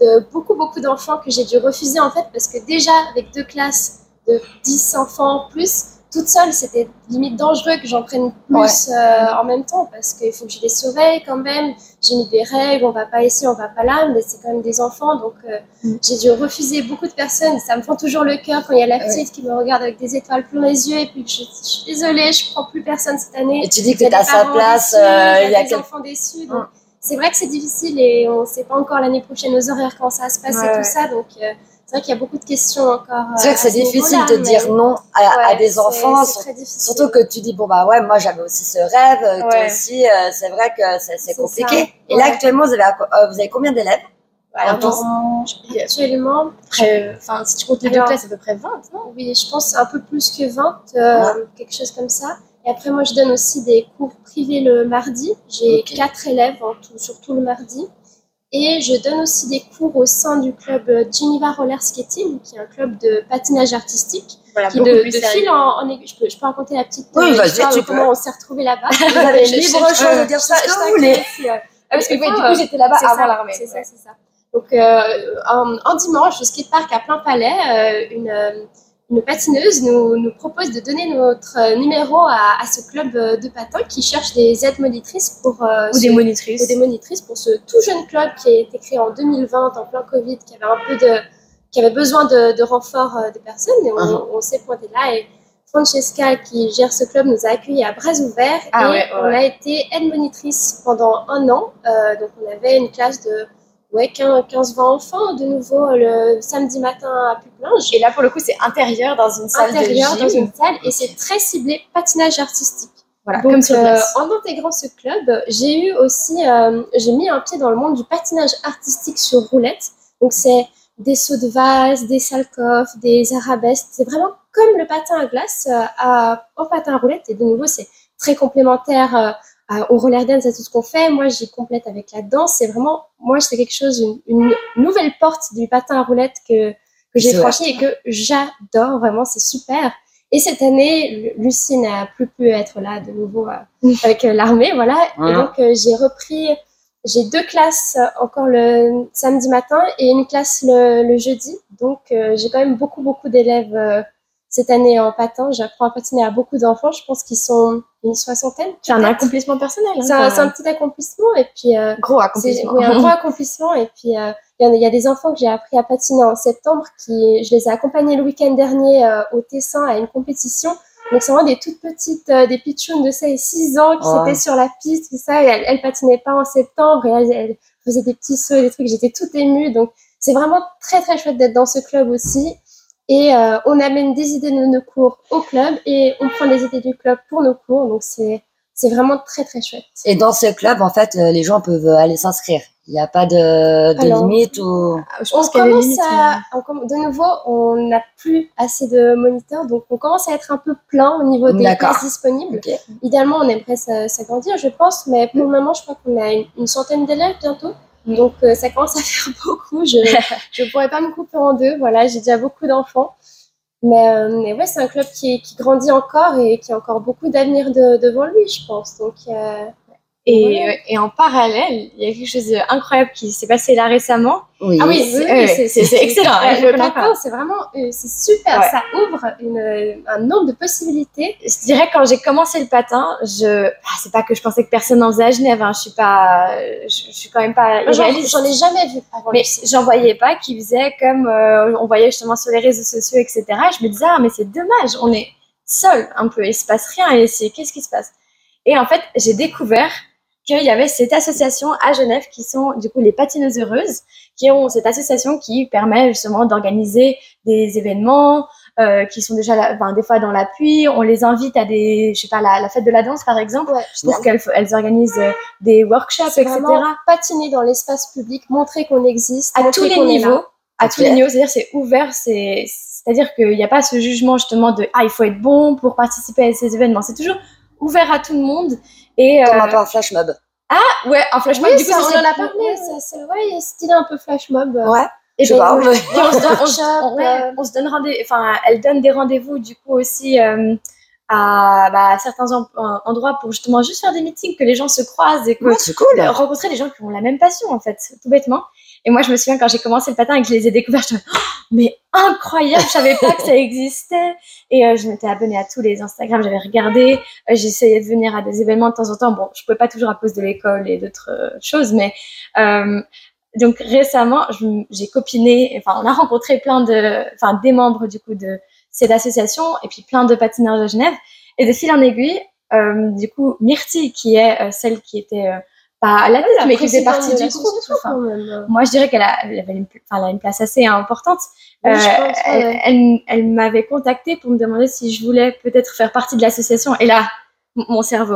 de beaucoup, beaucoup d'enfants que j'ai dû refuser en fait parce que déjà avec deux classes de dix enfants plus, toute seule, c'était limite dangereux que j'en prenne plus ouais. euh, en même temps parce qu'il faut que je les surveille quand même. J'ai mis des règles, on va pas ici, on va pas là, mais c'est quand même des enfants, donc euh, mm. j'ai dû refuser beaucoup de personnes. Ça me fend toujours le cœur quand il y a la petite ouais. qui me regarde avec des étoiles plein les yeux et puis je, je suis désolée, je prends plus personne cette année. Et tu dis que tu as sa place, déçus, euh, il y a, y a des quel... enfants déçus, donc mm. c'est vrai que c'est difficile et on sait pas encore l'année prochaine aux horaires quand ça va se passer ouais. tout ça, donc... Euh, c'est vrai qu'il y a beaucoup de questions encore. C'est vrai que c'est difficile de dire mais... non à, ouais, à des enfants, c'est, c'est surtout que tu dis bon bah ouais, moi j'avais aussi ce rêve, ouais. toi aussi, euh, c'est vrai que c'est, c'est, c'est compliqué. Ça. Et ouais. là actuellement vous avez euh, vous avez combien d'élèves? Alors, dans, actuellement, enfin si tu comptes les deux classes, à peu près vingt, non? Oui, je pense un peu plus que vingt, euh, ouais. quelque chose comme ça. Et après moi je donne aussi des cours privés le mardi. J'ai okay. quatre élèves en tout, sur tout le mardi. Et je donne aussi des cours au sein du club Geneva Roller Skating, qui est un club de patinage artistique. Voilà, qui de, de fil en, en aiguille. Je peux, je peux raconter la petite oui, euh, histoire de comment on s'est retrouvés là-bas. Vous avez libre choix de dire ça ce que vous voulez. Ah, parce que oui, du coup, j'étais là-bas avant l'armée. C'est ça, c'est ça. Donc, euh, en, en dimanche, au skatepark à Plein Palais, euh, une... Euh, une patineuse nous, nous propose de donner notre numéro à, à ce club de patins qui cherche des aides monitrices pour euh, ou ce, des monitrices ou des monitrices pour ce tout jeune club qui a été créé en deux mille vingt en plein Covid, qui avait un peu de qui avait besoin de, de renfort euh, de personnes et on, uh-huh. on s'est pointé là et Francesca qui gère ce club nous a accueillis à bras ouverts ah, et ouais, ouais. on a été aide monitrice pendant un an, euh, donc on avait une classe de ouais, quinze vingt enfants de nouveau le samedi matin à Pupplinge. Et là, pour le coup, c'est intérieur dans une salle intérieur de gym. dans une salle et c'est très ciblé patinage artistique. Voilà, donc, comme sur euh, en intégrant ce club, j'ai eu aussi, euh, j'ai mis un pied dans le monde du patinage artistique sur roulette. Donc, c'est des sauts de vase, des salcoffs, des arabesques. C'est vraiment comme le patin à glace euh, à, en patin à roulette. Et de nouveau, c'est très complémentaire euh, au roller dance, à tout ce qu'on fait. Moi, j'y complète avec la danse. C'est vraiment, moi, c'est quelque chose, une, une nouvelle porte du patin à roulette que, que j'ai franchie et que j'adore. Vraiment, c'est super. Et cette année, Lucie n'a plus pu être là de nouveau euh, avec euh, l'armée, voilà. Mmh. Et donc, euh, j'ai repris, j'ai deux classes encore le samedi matin et une classe le, le jeudi. Donc, euh, j'ai quand même beaucoup, beaucoup d'élèves euh, cette année en patin. J'apprends à patiner à beaucoup d'enfants. Je pense qu'ils sont une soixantaine. C'est un accomplissement personnel. Hein, c'est, un, c'est un petit accomplissement. Et puis, euh, gros accomplissement. Oui, un gros accomplissement. Et puis, euh, il y, a, il y a des enfants que j'ai appris à patiner en septembre. Qui, je les ai accompagnés le week-end dernier euh, au Tessin à une compétition. Donc, c'est vraiment des toutes petites, euh, des pitchounes de six ans qui oh. étaient sur la piste, tout ça. Et elles, elles patinaient pas en septembre. Et elles, elles faisaient des petits sauts, des trucs. J'étais toute émue. Donc, c'est vraiment très, très chouette d'être dans ce club aussi. Et euh, on amène des idées de nos cours au club et on prend les idées du club pour nos cours. Donc, c'est, c'est vraiment très, très chouette. Et dans ce club, en fait, les gens peuvent aller s'inscrire. Il n'y a pas de, de Alors, limite ou... Je pense on qu'il y a commence des limites, à... On, de nouveau, on n'a plus assez de moniteurs. Donc, on commence à être un peu plein au niveau des D'accord. places disponibles. Okay. Idéalement, on aimerait s'agrandir, je pense. Mais pour mmh. le moment, je crois qu'on a une, une centaine d'élèves bientôt. Donc, euh, ça commence à faire beaucoup. Je ne pourrais pas me couper en deux. Voilà, j'ai déjà beaucoup d'enfants. Mais, euh, mais ouais, c'est un club qui, qui grandit encore et qui a encore beaucoup d'avenir de, devant lui, je pense. Donc, euh, et, voilà. Et en parallèle, il y a quelque chose d'incroyable qui s'est passé là récemment. Oui, ah oui, oui, oui c'est, c'est, c'est excellent. C'est, le patin, c'est vraiment euh, c'est super. Ouais. Ça ouvre une, un nombre de possibilités. Je dirais quand j'ai commencé le patin, je ah, c'est pas que je pensais que personne n'en faisait à Genève. Hein. Je suis pas, je, je suis quand même pas. Moi, j'en, j'en ai jamais vu avant. Mais j'en voyais pas qui faisaient comme euh, on voyait justement sur les réseaux sociaux, et cetera. Je me disais ah mais c'est dommage, on est seul un peu, il se passe rien et c'est qu'est-ce qui se passe. Et en fait, j'ai découvert qu'il y avait cette association à Genève qui sont du coup les patineuses heureuses, qui ont cette association qui permet justement d'organiser des événements euh, qui sont déjà là, ben, des fois dans l'appui. On les invite à des, je sais pas, la, la fête de la danse par exemple, ouais, pour qu'elles elles organisent des workshops, c'est et cetera. Patiner dans l'espace public, montrer qu'on existe, à tous les niveaux, à tous les niveaux. C'est-à-dire c'est ouvert, c'est, c'est-à-dire qu'il n'y a pas ce jugement justement de ah il faut être bon pour participer à ces événements. C'est toujours ouvert à tout le monde. Et, Comme euh... un peu un flash mob. Ah, ouais, un flash mob. Oui, du coup, ça, ça, on en a parlé. Ça, c'est, ouais, il y a style un peu flash mob. Ouais. Et je ben, sais pas. Et on, se donne, on, on, ouais, on se donne rendez-vous, enfin, elle donne des rendez-vous, du coup, aussi, euh, à, bah, à certains en, en, endroits pour justement juste faire des meetings, que les gens se croisent et que, ouais, c'est cool. rencontrer des gens qui ont la même passion, en fait, tout bêtement. Et moi, je me souviens quand j'ai commencé le patin et que je les ai découverts, je me suis dit, oh, mais incroyable, je savais pas que ça existait. Et euh, je m'étais abonnée à tous les Instagram, j'avais regardé, euh, j'essayais de venir à des événements de temps en temps. Bon, je pouvais pas toujours à cause de l'école et d'autres euh, choses, mais euh, donc récemment, je, j'ai copiné, enfin, on a rencontré plein de, enfin, des membres du coup de cette association et puis plein de patineurs de Genève. Et de fil en aiguille, euh, du coup, Myrtille, qui est euh, celle qui était euh, pas à la tête, ouais, mais qui faisait partie du groupe. Enfin, moi, je dirais qu'elle a, elle avait une, enfin, elle a une place assez importante. Oui, euh, je pense, elle, ouais. elle, elle m'avait contactée pour me demander si je voulais peut-être faire partie de l'association. Et là, m- mon cerveau,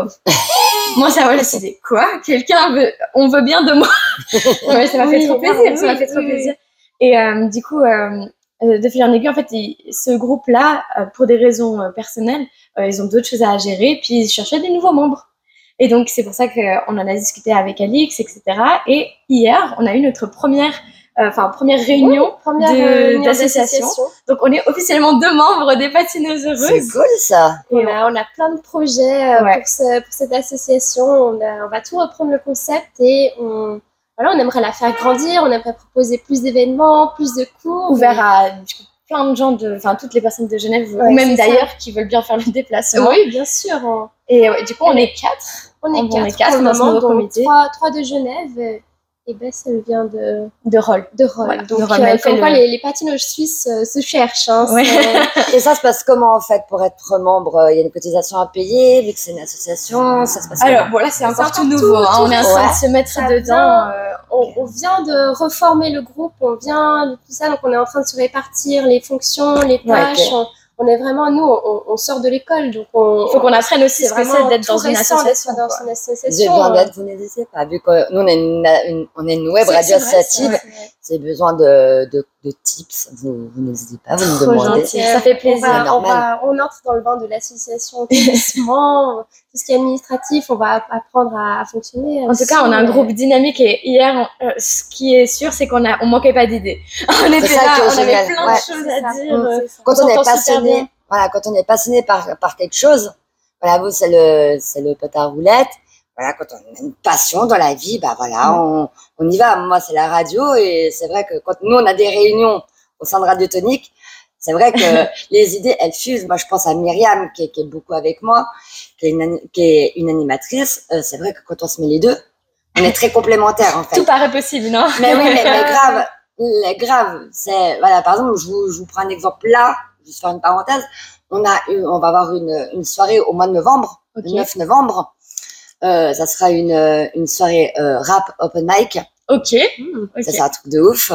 mon cerveau, je me suis dit, quoi? Quelqu'un veut, on veut bien de moi. Ouais, ça m'a fait Oui, trop plaisir, oui, ça m'a fait trop oui, plaisir. Et euh, du coup, euh, de fil en aiguille, en fait, il, ce groupe-là, euh, pour des raisons euh, personnelles, euh, ils ont d'autres choses à gérer, puis ils cherchaient des nouveaux membres. Et donc, c'est pour ça qu'on en a discuté avec Alix, et cetera. Et hier, on a eu notre première, euh, enfin, première réunion Oui, première de- euh, réunion d'association. d'association. Donc, on est officiellement deux membres des patineuses C'est heureuses. cool ça. On a, on a plein de projets euh, Ouais. pour, ce, pour cette association. On, a, on va tout reprendre le concept et on, voilà, on aimerait la faire grandir. On aimerait proposer plus d'événements, plus de cours. Ouvert à du coup, plein de gens, de, enfin, toutes les personnes de Genève, Ouais, ou même c'est ça. d'ailleurs, qui veulent bien faire le déplacement. Oui, bien sûr. On, Et ouais, du coup, on est quatre. on est On quatre, est quatre pour le dans ce moment, nouveau dont comité. trois, trois de Genève. euh, Et Bess, elle vient de, De rôle. de Rome. Voilà, Donc, de Rome, euh, elle fait comme quoi, le- les, les patineuses suisses euh, se cherchent. Hein, Ouais. c'est- Et ça se passe comment en fait pour être membre? Il y a une cotisation à payer vu que c'est une association. Ça se passe Alors, comment? bon, là, c'est encore encore tout tout- nouveau. hein. tout On est en train Ouais. de se mettre Ça dedans. vient. euh, on, on vient de reformer le groupe, on vient de tout ça, donc on est en train de se répartir les fonctions, les Ouais, tâches. ok. on, on est vraiment, nous, on, on sort de l'école, donc on, Il faut qu'on apprenne aussi c'est ce que vraiment c'est d'être tout dans une récent d'être association. dans quoi. une Vous avez association. besoin d'aide, vous n'hésitez pas. Vu que nous on est une, une- on est une web C'est- radio c'est vrai, associative, c'est vrai. si vous avez besoin de, de, de tips, vous, vous n'hésitez pas, vous nous Trop demandez. gentil. Ça fait plaisir. On, va, on, normal. va- on entre dans le bain de l'association tout doucement. Tout ce qui est administratif, on va apprendre à, à fonctionner. En tout cas, on a un groupe dynamique et hier, on- euh, ce qui est sûr, c'est qu'on a, on manquait pas d'idées. On était ça là, qui est on génial. avait plein Ouais. de choses à dire. Mm. euh, Quand on, on est s'entend super passionné, bien. voilà, quand on est passionné par, par quelque chose, voilà, vous, c'est le, c'est le pot à roulettes. Voilà, quand on a une passion dans la vie, bah voilà, Mm. on, on y va. Moi, c'est la radio et c'est vrai que quand nous, on a des réunions au sein de Radio Tonique, c'est vrai que les idées, elles fusent. Moi, je pense à Myriam, qui est, qui est beaucoup avec moi, qui est une, ani- qui est une animatrice. Euh, c'est vrai que quand on se met les deux, on est très complémentaires, en fait. Tout paraît possible, non? Mais oui, mais, mais grave, les grave, c'est, voilà, par exemple, je vous, je vous prends un exemple là, juste faire une parenthèse. On a eu, on va avoir une, une soirée au mois de novembre, Ok. le neuf novembre. Euh, ça sera une, une soirée euh, rap open mic. Ok. Hmm. Ok. Ça, c'est un truc de ouf.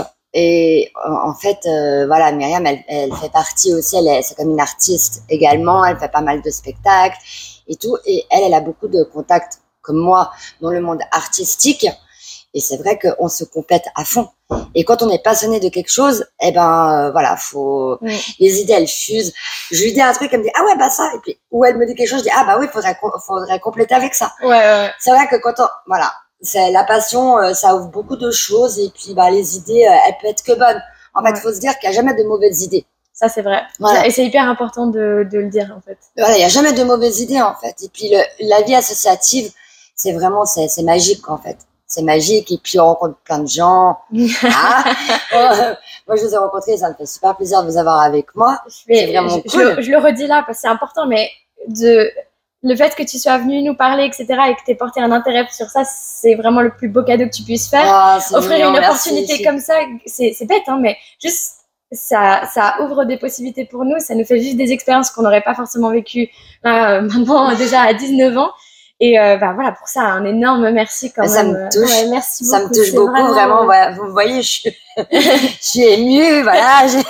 Et en en fait, euh, voilà, Myriam, elle, elle fait partie aussi, elle est, c'est comme une artiste également, elle fait pas mal de spectacles et tout. Et elle, elle a beaucoup de contacts, comme moi, dans le monde artistique. Et c'est vrai qu'on se complète à fond. Et quand on est passionné de quelque chose, eh ben, euh, voilà, faut, Oui. les idées, elles fusent. Je lui dis un truc, elle me dit, ah ouais, bah ça. Et puis, ou elle me dit quelque chose, je dis, ah bah oui, faudrait, co- faudrait compléter avec ça. Ouais, ouais. C'est vrai que quand on, voilà, c'est la passion, euh, ça ouvre beaucoup de choses et puis bah les idées, euh, elles peuvent être que bonnes. En fait, Ouais. faut se dire qu'il y a jamais de mauvaises idées. Ça, c'est vrai. Voilà. Et c'est hyper important de, de le dire, en fait. Voilà, il y a jamais de mauvaises idées en fait. Et puis le, la vie associative, c'est vraiment, c'est, c'est magique en fait. C'est magique et puis on rencontre plein de gens. Ah, euh, moi je vous ai rencontrés, ça me fait super plaisir de vous avoir avec moi. Mais C'est vraiment je, cool. je, je le redis là parce que c'est important, mais de le fait que tu sois venu nous parler, et cetera, et que tu aies porté un intérêt sur ça, c'est vraiment le plus beau cadeau que tu puisses faire. Ah, c'est Offrir mignon, une merci, opportunité filles. comme ça, c'est, c'est bête, hein, mais juste ça, ça ouvre des possibilités pour nous, ça nous fait vivre des expériences qu'on n'aurait pas forcément vécues là, euh, maintenant déjà à dix-neuf ans. Et euh, bah voilà, pour ça, un énorme merci quand Mais ça même. me touche. Ouais, merci Ça me beaucoup, touche c'est beaucoup, vraiment. euh, Voilà, vous me voyez, je suis, je suis émue, voilà. Je,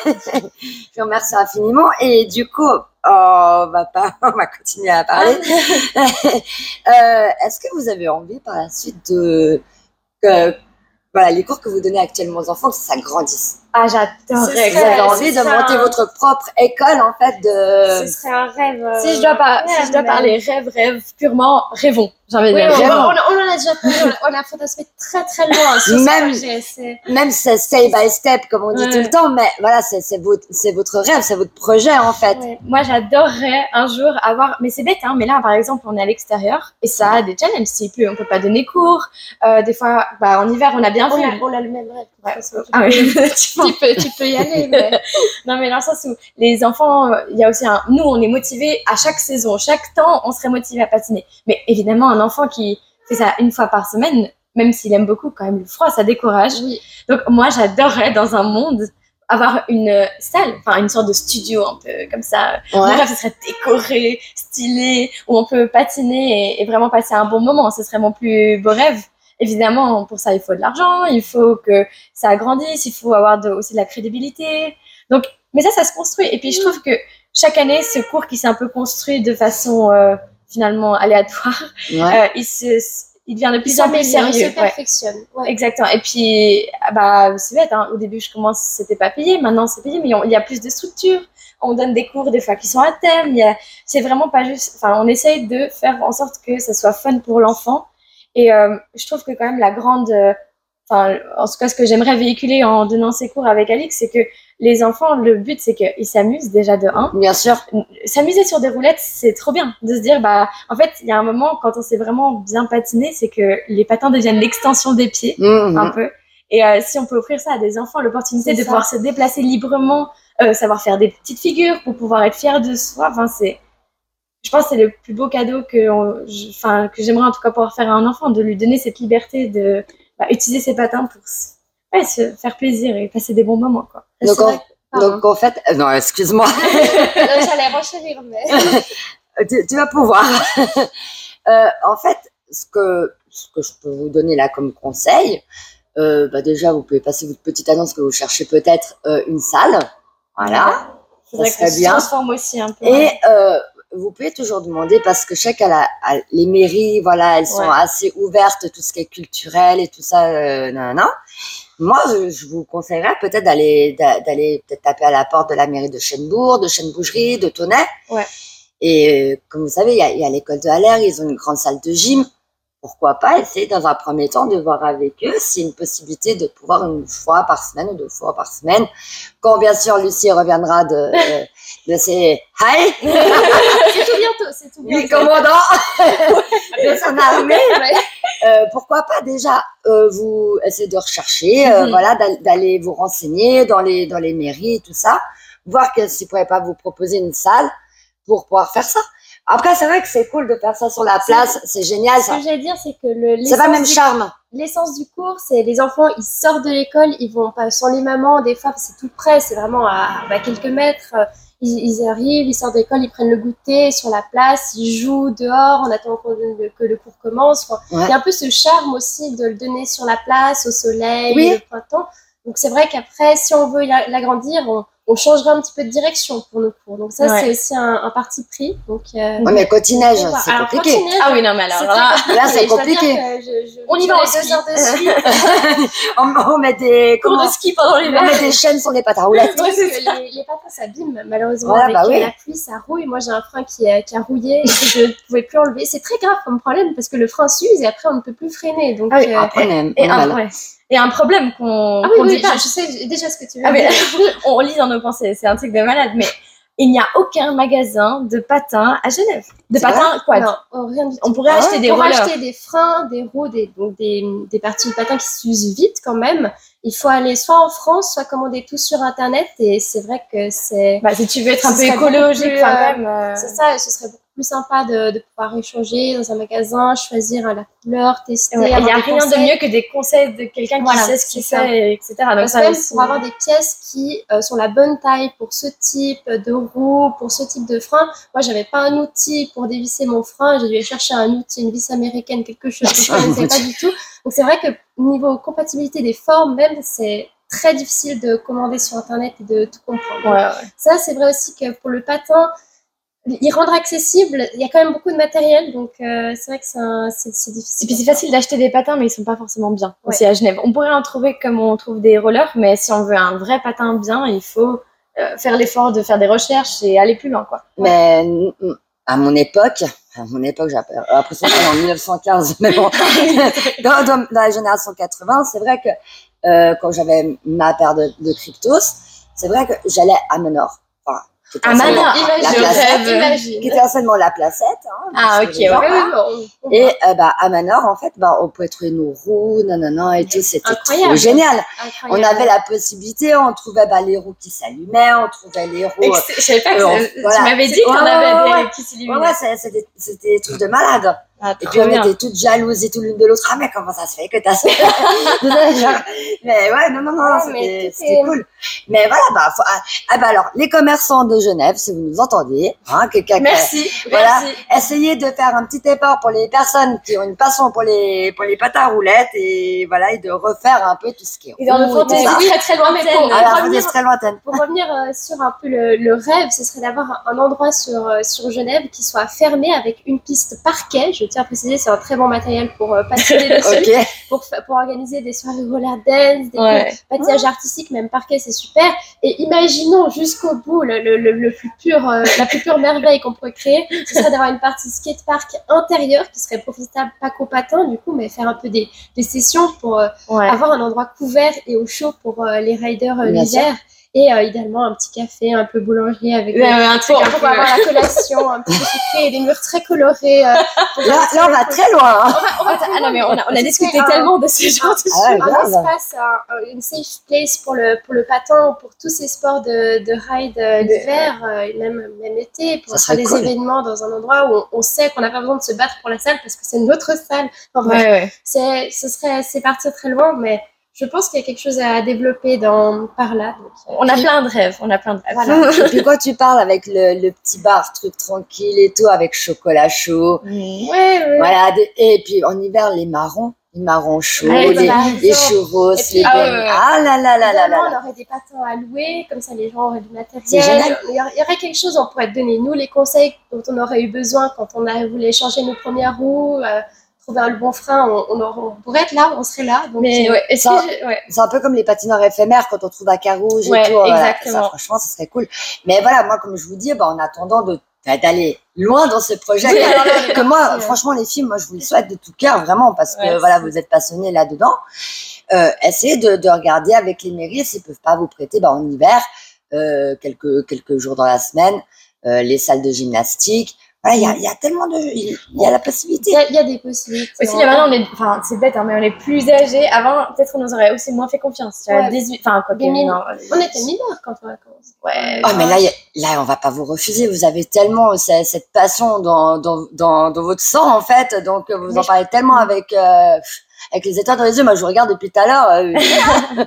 je vous remercie infiniment. Et du coup, oh, on va pas, on va continuer à parler. euh, est-ce que vous avez envie par la suite de que voilà les cours que vous donnez actuellement aux enfants, que ça grandisse? Ah, j'adorerais. Ce Vous avez serait- envie ce de serait monter un- votre propre école en fait de. Ce serait un rêve. euh, Si je dois, pas, si je dois mais- parler rêve, rêve, purement rêvons. J'ai envie de Oui, dire. on, Vraiment. on, on en a déjà parlé, on a, on a fantasmé très très loin sur Même- ce projet. C'est... Même c'est step by step, comme on dit Ouais. tout le temps, mais voilà, c'est, c'est, votre, c'est votre rêve, c'est votre projet en fait. Ouais. Moi, j'adorerais un jour avoir, mais c'est bête, hein, mais là, par exemple, on est à l'extérieur et ça a des challenges. S'il pleut, on peut pas donner cours. Euh, des fois, bah, en hiver, on a bien On, vu. a, on a le même rêve. de toute Ouais. façon. Tu, Ah peux, oui, tu vois. tu, peux, tu peux y aller. Mais... Non, mais dans le sens où les enfants, il y a aussi un, nous, on est motivés à chaque saison, chaque temps, on serait motivé à patiner. Mais évidemment, un enfant qui fait ça une fois par semaine, même s'il aime beaucoup, quand même, le froid, ça décourage. Oui. Donc, moi, j'adorerais dans un monde avoir une salle, enfin, une sorte de studio un peu comme ça. Mon Ouais. rêve, ce serait décoré, stylé, où on peut patiner et, et vraiment passer un bon moment. Ce serait mon plus beau rêve. Évidemment, pour ça, il faut de l'argent, il faut que ça grandisse, il faut avoir de, aussi de la crédibilité. Donc, mais ça, ça se construit. Et puis, je trouve que chaque année, ce cours qui s'est un peu construit de façon euh, finalement aléatoire, Ouais. euh, il, se, il devient de Il plus en plus s'améliore, il sérieux. se Ouais. perfectionne. Ouais. Exactement. Et puis, ah bah, c'est bête, hein. Au début, je commence, c'était pas payé. Maintenant, c'est payé, mais on- il y a plus de structures. On donne des cours, des fois, qui sont à thème. Il y a, c'est vraiment pas juste, enfin, on essaye de faire en sorte que ça soit fun pour l'enfant. Et euh, je trouve que quand même la grande, euh, enfin, en tout cas, ce que j'aimerais véhiculer en donnant ces cours avec Alix, c'est que les enfants, le but, c'est qu'ils s'amusent déjà de un. Bien sûr. S'amuser sur des roulettes, c'est trop bien. De se dire, bah, en fait, il y a un moment, quand on sait vraiment bien patiner, c'est que les patins deviennent l'extension des pieds, Mmh. un peu. Et euh, si on peut offrir ça à des enfants, l'opportunité C'est de ça. pouvoir se déplacer librement, euh, savoir faire des petites figures pour pouvoir être fier de soi, enfin, c'est, je pense que c'est le plus beau cadeau que, on- je- enfin, que j'aimerais en tout cas pouvoir faire à un enfant, de lui donner cette liberté de bah, utiliser ses patins pour se, ouais, se faire plaisir et passer des bons moments, quoi. Donc, C'est en, vrai que- pardon. donc en fait, euh, non, excuse-moi, Non, j'allais renchérir, mais... tu, tu vas pouvoir. Euh, en fait, ce que, ce que je peux vous donner là comme conseil, euh, bah déjà, vous pouvez passer votre petite annonce que vous cherchez peut-être euh, une salle. Voilà. Faudrait Ça que serait ça se bien. transforme aussi un peu. Et euh, vous pouvez toujours demander parce que chaque à la, à- les mairies, voilà, elles sont Ouais. assez ouvertes, tout ce qui est culturel et tout ça, euh, non, non. Moi, je, je vous conseillerais peut-être d'aller, d'a- d'aller peut-être taper à la porte de la mairie de Chênebourg, de Chêne-Bougerie, de Tonnet. Ouais. Et euh, comme vous savez, il y a, il y a l'école de Haller, ils ont une grande salle de gym. Pourquoi pas essayer dans un premier temps de voir avec eux s'il y a une possibilité de pouvoir une fois par semaine ou deux fois par semaine, quand bien sûr Lucie reviendra de, euh, de ses hi, c'est tout bientôt, c'est tout oui bientôt. commandant de son armée. Ouais. Euh, pourquoi pas déjà euh, vous essayez de rechercher, euh, Mhm. voilà, d'al- d'aller vous renseigner dans les dans les mairies et tout ça, voir que s'ils pourraient pas vous proposer une salle pour pouvoir faire ça. Après, c'est vrai que c'est cool de faire ça sur la place, c'est génial Ce ça. que j'allais dire, c'est que le, C'est pas le même l'essence du- charme. l'essence du cours, c'est les enfants, ils sortent de l'école, ils vont pas sans les mamans, des fois, c'est tout près, c'est vraiment à bah, quelques mètres. euh, Ils, ils arrivent, ils sortent de l'école, ils prennent le goûter sur la place, ils jouent dehors en attendant qu'on donne- que le cours commence. Enfin, Ouais. il y a un peu ce charme aussi de le donner sur la place, au soleil, Oui. le printemps. Donc c'est vrai qu'après, si on veut la- l'agrandir, on, on changera un petit peu de direction pour nos cours. Donc ça, Ouais. c'est aussi un, un parti pris. Donc, euh, Ouais, mais côte-neige, on va- c'est alors, compliqué. continuer, Ah oui, non, mais alors c'est là, très Là, c'est Et je dois dire compliqué. que je- je- On y je va en les ski. deux heures de suite. on, on met des cours comment de ski pendant on l'hiver. met des chaînes sur les pattes à roulettes. Parce que les, les patins s'abîment malheureusement Voilà, avec bah oui. euh, la pluie, ça rouille. Moi j'ai un frein qui a, qui a rouillé et que je ne pouvais plus enlever. C'est très grave comme problème parce que le frein s'use et après on ne peut plus freiner. Donc, Ah oui, euh, Après, on est- Et on est un, mal. ouais. Et un problème qu'on ah qu'on oui, dit oui, pas. je, je sais déjà ce que tu veux Ah, mais, dire. on lit dans nos pensées, c'est un truc de malade, mais il n'y a aucun magasin de patins à Genève. De C'est patins quad. Non, oh, rien du tout. On pourrait Ah acheter ouais, des Pour rollers. acheter des freins, des roues, des, donc des, des parties de patins qui s'usent vite quand même, il faut aller soit en France, soit commander tout sur Internet. Et c'est vrai que c'est Bah, si tu veux être Ce un peu serait beaucoup écologique, plus, enfin, euh, quand même. euh, c'est ça, et ce serait beaucoup plus sympa de, de pouvoir échanger dans un magasin, choisir euh, la couleur, tester. ouais, Il avoir n'y a des rien de conseils. mieux que des conseils de quelqu'un qui Voilà, sait ce qu'il c'est ça. fait, et cetera. Donc, Parce que ça même aussi. pour avoir des pièces qui euh, sont la bonne taille pour ce type de roue, pour ce type de frein, moi j'avais pas un outil pour dévisser mon frein, j'ai dû aller chercher un outil, une vis américaine, quelque chose que je connaissais pas du tout. Donc c'est vrai que niveau compatibilité des formes même, c'est très difficile de commander sur internet et de tout comprendre. Ouais, ouais. Ça c'est vrai aussi que pour le patin, y rendre accessible, il y a quand même beaucoup de matériel, donc euh, c'est vrai que c'est, un- c'est, c'est Et difficile. puis c'est facile d'acheter des patins, mais ils sont pas forcément bien Ouais. aussi à Genève. On pourrait en trouver comme on trouve des rollers, mais si on veut un vrai patin bien, il faut euh, faire l'effort de faire des recherches et aller plus loin, quoi. Mais mm, à mon époque, à mon époque, j'ai l'impression que c'est en mille neuf cent quinze, mais bon, dans, dans, dans la génération quatre-vingts, c'est vrai que euh, quand j'avais ma paire de, de cryptos, c'est vrai que j'allais à Manor. Enfin, à Manor, la placette, qui était seulement la placette. Hein, ah, ok, ouais. ouais. Et euh, bah, à Manor, en fait, bah, on pouvait trouver nos roues, nanana, et tout, c'était trop génial. Incroyable. On avait la possibilité, on trouvait bah, les roues qui s'allumaient, on trouvait les roues. Ex- je savais pas que euh, voilà. Tu m'avais dit qu'on ouais, avait ouais, des ouais. roues qui s'allumaient. Ouais, ouais, c'était, c'était des trucs de malade. Ah, et puis on bien. était toutes jalouses et tout l'une de l'autre. Ah, mais comment ça se fait que t'as ça? Mais ouais, non, non, non, ouais, c'était, c'était est... cool. Mais voilà, bah, faut, ah, ah, bah, alors, les commerçants de Genève, si vous nous entendiez, hein, quelqu'un merci, qui, voilà, merci. Essayez de faire un petit effort pour les personnes qui ont une passion pour les, pour les pâtes à roulettes et voilà, et de refaire un peu tout ce qui est. Et dans le fantaisie très, très lointaine. Pour, alors, revenir, très lointaine. Pour revenir euh, sur un peu le, le rêve, ce serait d'avoir un endroit sur, euh, sur Genève qui soit fermé avec une piste parquet. Je tiens à préciser, c'est un très bon matériel pour euh, patiner dessus, okay. pour, pour organiser des soirées roller dance, des ouais. patillages ouais. artistiques, même parquet, c'est super. Et imaginons jusqu'au bout le, le, le, le plus pur, euh, la plus pure merveille qu'on pourrait créer, ce serait d'avoir une partie skatepark intérieure qui serait profitable pas qu'aux patins, du coup, mais faire un peu des, des sessions pour euh, ouais. avoir un endroit couvert et au chaud pour euh, les riders euh, l'hiver. Et euh, idéalement un petit café, un peu boulangerie avec ouais, ouais, un truc pour, pour avoir la collation un peu sucrée et des murs très colorés. Euh, là, là, on va très loin. Hein. On va, on va ah non, mais on a, on a discuté un, tellement de ce genre de ah, choses. Un espace, un, une safe place pour le, pour le patin, pour tous ces sports de, de ride euh, l'hiver, euh, même, même l'été, pour faire des cool. événements dans un endroit où on, on sait qu'on n'a pas besoin de se battre pour la salle parce que c'est notre salle. Enfin, bref, ouais, ouais. c'est, ce serait, c'est partir très loin, mais je pense qu'il y a quelque chose à développer dans, par là. Donc, on a plein de rêves, on a plein de rêves. Voilà. Et puis quand tu parles avec le, le petit bar, truc tranquille et tout, avec chocolat chaud. Mmh. Ouais, ouais. Voilà. Et puis en hiver, les marrons, les marrons chauds, ouais, les, les churros, puis, les ah, ouais, ouais. ah là là là là là. On aurait des patins à louer, comme ça les gens auraient du matériel. C'est génial. Il y aurait quelque chose, on pourrait te donner nous les conseils dont on aurait eu besoin quand on a voulu changer nos premières roues. Euh, trouver le bon frein, on, on, on pourrait être là, on serait là. Donc mais euh, ouais, est-ce c'est, que un, je, ouais. c'est un peu comme les patineurs éphémères quand on trouve à Carouge et ouais, tout. Exactement. Voilà, ça, franchement, ça serait cool. Mais voilà, moi, comme je vous dis, bah, en attendant de, d'aller loin dans ce projet, oui, alors, là, que moi, euh... franchement, les filles, moi, je vous le souhaite de tout cœur, vraiment, parce que ouais, voilà, vous êtes passionnés là-dedans. Euh, essayez de, de regarder avec les mairies s'ils peuvent pas vous prêter, bah, en hiver, euh, quelques, quelques jours dans la semaine, euh, les salles de gymnastique. Voilà, il y a, il y a tellement de, il y a la possibilité. Il y a, il y a des possibilités. Aussi, là, maintenant, on est, enfin, c'est bête, hein, mais on est plus âgés. Avant, peut-être, on nous aurait aussi moins fait confiance. Tu vois, ouais. dix-huit, enfin, quoi, min- non, on était mineurs quand on a commencé. Ouais. Oh, mais là, y a, là, on va pas vous refuser. Vous avez tellement cette, cette passion dans, dans, dans, dans votre sang, en fait. Donc, vous mais en parlez je... tellement avec, euh, avec les étoiles dans les yeux. Moi, je vous regarde depuis tout à l'heure. Euh,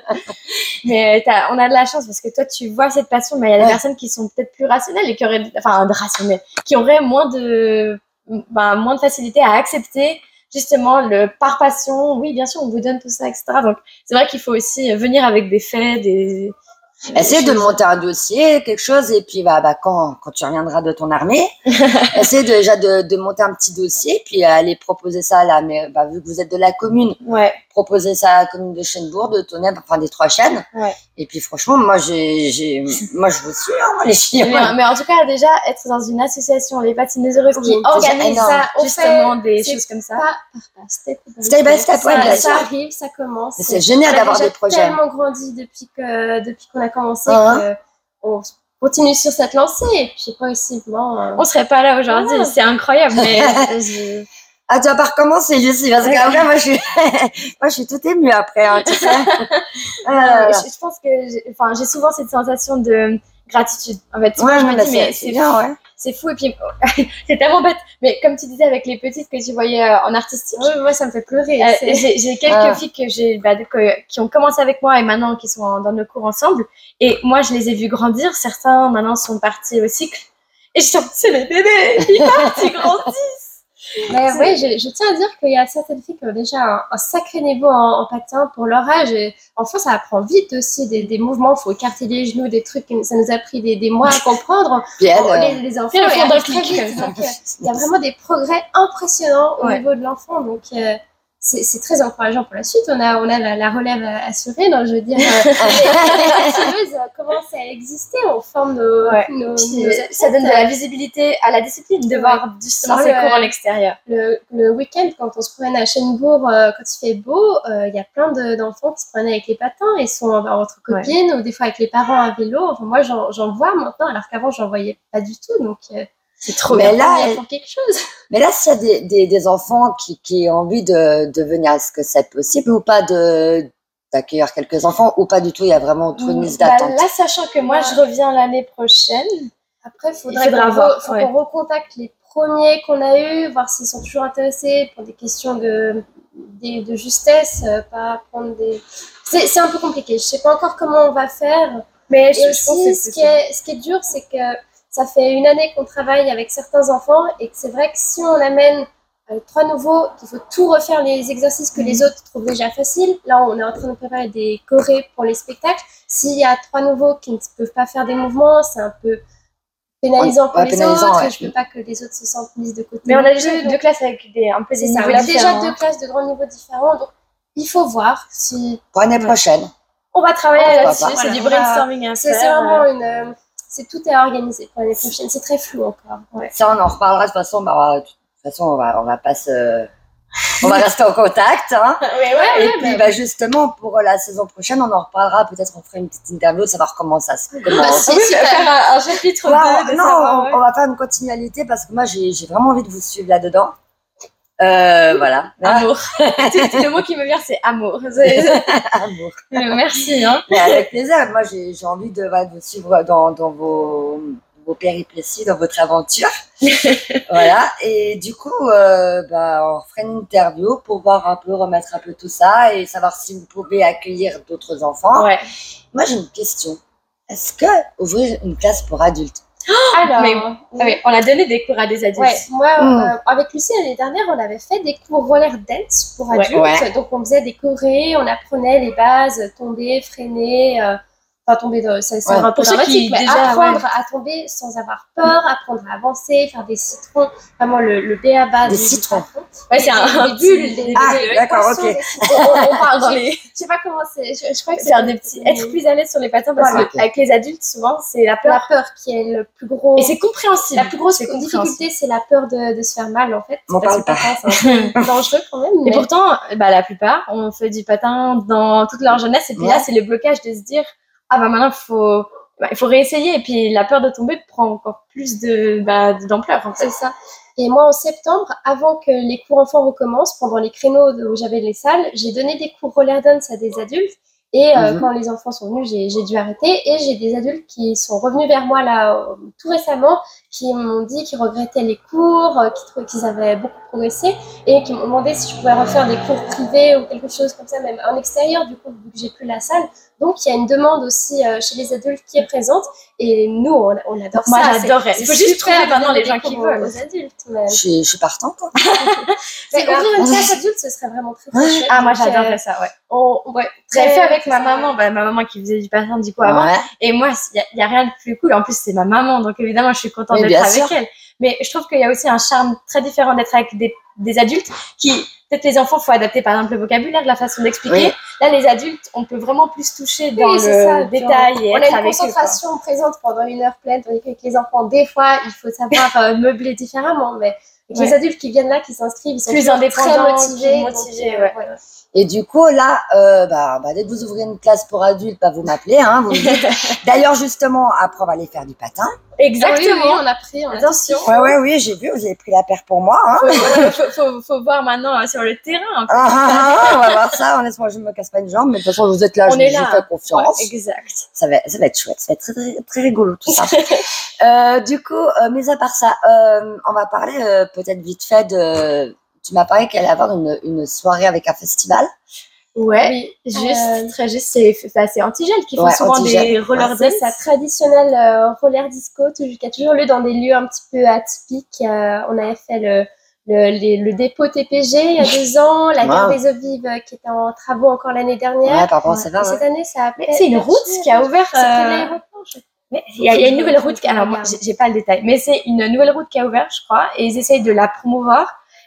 mais t'as, on a de la chance parce que toi, tu vois cette passion, mais il y a des ouais. personnes qui sont peut-être plus rationnelles et qui auraient, enfin, rationnelles, qui auraient moins de, ben, moins de facilité à accepter justement le par passion. Oui, bien sûr, on vous donne tout ça, et cetera. Donc, c'est vrai qu'il faut aussi venir avec des faits, des. Essaye de monter un dossier, quelque chose, et puis bah, bah quand quand tu reviendras de ton armée, essaye déjà de, de monter un petit dossier, puis aller proposer ça à la, mais bah, vu que vous êtes de la commune, ouais. proposer ça à la commune de Chênebourg, de Tonnerre, enfin des trois chaînes. Ouais. Et puis franchement, moi j'ai j'ai moi je vous suis hein, les filles. Mais, mais en tout cas déjà être dans une association les patineuses heureuses oui, qui organise ça, justement des choses comme ça. Pas, pas, step by step, by step, ouais, ça, ça arrive, ça commence. C'est, c'est génial d'avoir des projets. On a tellement grandi depuis que depuis qu'on a commencé uh-huh. qu'on continue sur cette lancée et puis progressivement. Euh... On serait pas là aujourd'hui, voilà. C'est incroyable. Mais je... Ah, tu vas pas recommencer, Lucie, parce ouais. qu'après, moi, je suis, moi, je suis toute émue après, hein, tu sais. euh, je, je pense que, j'ai, enfin, j'ai souvent cette sensation de gratitude. En fait, ouais, je me dis, c'est, mais c'est bien, ouais. C'est fou, et puis, c'est tellement bête. Mais comme tu disais, avec les petites que tu voyais euh, en artistique. Ouais, moi, ça me fait pleurer. Euh, j'ai, j'ai quelques ah. filles que j'ai, bah, de, que, qui ont commencé avec moi et maintenant qui sont en, dans nos cours ensemble. Et moi, je les ai vues grandir. Certains, maintenant, sont partis au cycle. Et je dis, c'est mes bébés, ils partent, ils grandissent. Mais oui, je, je tiens à dire qu'il y a certaines filles qui ont déjà un, un sacré niveau en, en patin pour leur âge. Et enfin, ça apprend vite aussi des, des mouvements. Il faut écarter les genoux, des trucs. Ça nous a pris des, des mois à comprendre. Bien, bon, les, les enfants, ils font très vite. Donc, il y a vraiment des progrès impressionnants au ouais. niveau de l'enfant. Donc, euh, c'est, c'est très encourageant pour la suite. On a, on a la, la relève assurée, donc je veux dire, euh, les activeuses commencent à exister, on forme nos, Ouais. nos, Puis, nos ça donne de la visibilité à la discipline de Ouais. voir justement Moi, ces le- cours en extérieur. Le, le week-end, quand on se promène à Chênebourg, euh, quand il fait beau, il euh, y a plein de, d'enfants qui se promènent avec les patins et sont euh, entre copines ou des fois avec les parents à vélo. Enfin, moi, j'en, j'en vois maintenant, alors qu'avant, j'en voyais pas du tout. Donc, euh, C'est trop Mais bien. là, il y a pour quelque chose. mais là, s'il y a des, des, des enfants qui, qui ont envie de, de venir, est-ce que c'est possible ou pas de, d'accueillir quelques enfants ou pas du tout? Il y a vraiment toute une liste Bah, d'attente. là, sachant que moi, je reviens l'année prochaine. Après, il faudrait faudra qu'on, voir, re- faut ouais. qu'on recontacte les premiers qu'on a eus, voir s'ils sont toujours intéressés pour des questions de, de, de justesse, euh, pas prendre des... C'est, c'est un peu compliqué. Je sais pas encore comment on va faire. Mais Et je, je aussi, pense que ce c'est qui, est, ce qui est dur, c'est que ça fait une année qu'on travaille avec certains enfants et que c'est vrai que si on amène euh, trois nouveaux, qu'il faut tout refaire les exercices que les autres trouvent déjà faciles. Là, on est en train de préparer des chorés pour les spectacles. S'il y a trois nouveaux qui ne peuvent pas faire des mouvements, c'est un peu pénalisant pour Ouais, les pénalisant, autres ouais. et je veux pas que les autres se sentent mises de côté. Mais on a non déjà plus, deux donc classes avec des, un peu des c'est ça. niveaux On a déjà différents. deux classes de grands niveaux différents, donc il faut voir si... Pour l'année Ouais. prochaine. On va travailler Pourquoi là-dessus, pas. c'est Voilà, du on va- brainstorming à C'est, faire. c'est vraiment une... euh, c'est tout est organisé pour l'année prochaine. C'est très flou encore. Ouais. Ça, on en reparlera de toute façon. Bah, on va- de toute façon, on va, on va pas se, on va rester en contact, hein. Ouais, ouais, Et ouais, puis, bah, bah, justement, pour la saison prochaine, on en reparlera. Peut-être on fera une petite interview, savoir comment ça se commence. Bah, si, Ah oui, si, faire un, un chapitre Ouais, deux on- de non, savoir, on, ouais. on va faire une continualité parce que moi, j'ai, j'ai vraiment envie de vous suivre là-dedans. Euh, voilà. Amour. Le mot qui me vient, c'est amour. C'est- Amour. Merci, hein. Mais avec plaisir. Moi, j'ai, j'ai envie de, voilà, de vous suivre dans, dans vos, vos péripéties, dans votre aventure. Voilà. Et du coup, euh, bah, on ferait une interview pour voir un peu, remettre un peu tout ça et savoir si vous pouvez accueillir d'autres enfants. Ouais. Moi, j'ai une question. Est-ce que ouvrir une classe pour adultes? Alors, Mais- Ah oui, on a donné des cours à des adultes. ouais, moi, Mm. euh, avec Lucie, l'année dernière, on avait fait des cours roller dance pour Ouais, adultes. ouais. Donc, on faisait des chorés, on apprenait les bases, tomber, freiner, euh, enfin, tomber, dans, ça, c'est Ouais. un peu Pour ceux qui, dramatique, mais déjà, apprendre à tomber sans avoir peur, apprendre à avancer, faire des citrons, vraiment le, le B A B A Des du- du citrons. patron. Ouais, c'est un, Des- un des bulle. bulles, des- des- Ah, des d'accord, poissons, ok. des citrons. On, on parle dans les... Je sais pas comment c'est, je, je crois que C'est un des petits. Être plus à l'aise sur les patins parce Voilà. qu'avec les adultes, souvent, c'est la peur. La peur qui est le plus gros... Et c'est compréhensible. La plus grosse C'est difficulté, c'est la peur de, de se faire mal, en fait. M'en Parce que parle le patin, c'est un peu dangereux quand même. Et Mais... pourtant, bah, la plupart, on fait du patin dans toute leur jeunesse. Et puis là, Ouais. c'est le blocage de se dire, ah bah maintenant, faut, bah, il faut réessayer. Et puis la peur de tomber prend encore plus de, bah, d'ampleur, en fait. C'est ça. Et moi, en septembre, avant que les cours enfants recommencent, pendant les créneaux où j'avais les salles, j'ai donné des cours roller dance à des adultes. Et euh, Mhm. quand les enfants sont venus, j'ai, j'ai dû arrêter. Et j'ai des adultes qui sont revenus vers moi là euh, tout récemment, qui m'ont dit qu'ils regrettaient les cours, euh, qu'ils trouvaient qu'ils avaient beaucoup progressé, et qui m'ont demandé si je pouvais refaire des cours privés ou quelque chose comme ça, même en extérieur, du coup, vu que j'ai plus la salle. Donc, il y a une demande aussi euh, chez les adultes qui est présente. Et nous, on, on adore Moi, ça. j'adorerais. C'est- Il faut c'est juste super trouver de maintenant donner les gens des qui cours veulent. aux adultes. Mais... Je suis, je suis partante. hein. Mais ouvrir une classe adulte, ce serait vraiment très, très chouette. Ah, moi, Donc, j'adorerais euh, ça, ouais. on, ouais, J'avais très- fait avec ma très maman, bah, ma maman qui faisait du patin du coup avant. Ouais. Et moi, il y, a rien de plus cool. En plus, c'est ma maman, donc évidemment, je suis contente Oui, d'être bien avec sûr. elle. Mais je trouve qu'il y a aussi un charme très différent d'être avec des, des adultes qui, peut-être les enfants, faut adapter par exemple le vocabulaire, la façon d'expliquer. Oui. Là, les adultes, on peut vraiment plus toucher dans Oui, le c'est ça. détail et On a être une avec eux. quoi. concentration présente pendant une heure pleine, tandis qu'avec les enfants, des fois, il faut savoir euh, meubler différemment. Mais avec Ouais. les adultes qui viennent là, qui s'inscrivent, ils sont Plus toujours indépendants, très motivés. plus donc, motivés, euh, ouais. voilà. Et du coup, là, euh, bah, bah, dès que vous ouvrez une classe pour adultes, bah, vous m'appelez, hein, vous me dites. D'ailleurs, justement, après, on va aller faire du patin. Exactement. Ah oui, oui, on a pris, on a Attention. testé. Ouais, ouais, oui, j'ai vu, vous avez pris la paire pour moi, hein. Faut, ouais, faut, faut, faut voir maintenant euh, sur le terrain. un peu. Ah, ah, ah, on va voir ça. Honnêtement, je ne me casse pas une jambe, mais de toute façon, vous êtes là, On je est vous là. fais confiance. Ouais, exact. Ça va, ça va être chouette, ça va être très, très, très rigolo tout ça. euh, du coup, euh, mis à part ça, euh, on va parler euh, peut-être vite fait de. Tu m'as parlé qu'elle allait avoir une, une soirée avec un festival. Ouais, Oui. juste, Euh, très juste, c'est, bah, c'est Antigel qui font Ouais, souvent Antigel. des roller C'est dance. sa traditionnelle euh, roller disco toujours- qui a toujours lieu dans des lieux un petit peu atypiques. Euh, on avait fait le, le, les- le dépôt T P G il y a deux ans, la gare Wow. des eaux vives euh, qui était en travaux encore l'année dernière. Ouais, par rapport à ça Et va, cette ouais. année, ça a Mais c'est une route qui a ouvert. C'est près de euh, l'aéroport, je mais Il y, a, il y a une nouvelle route. qui- Alors moi, j'ai, j'ai pas le détail, mais c'est une nouvelle route qui a ouvert, je crois, et ils essayent de la promouvoir.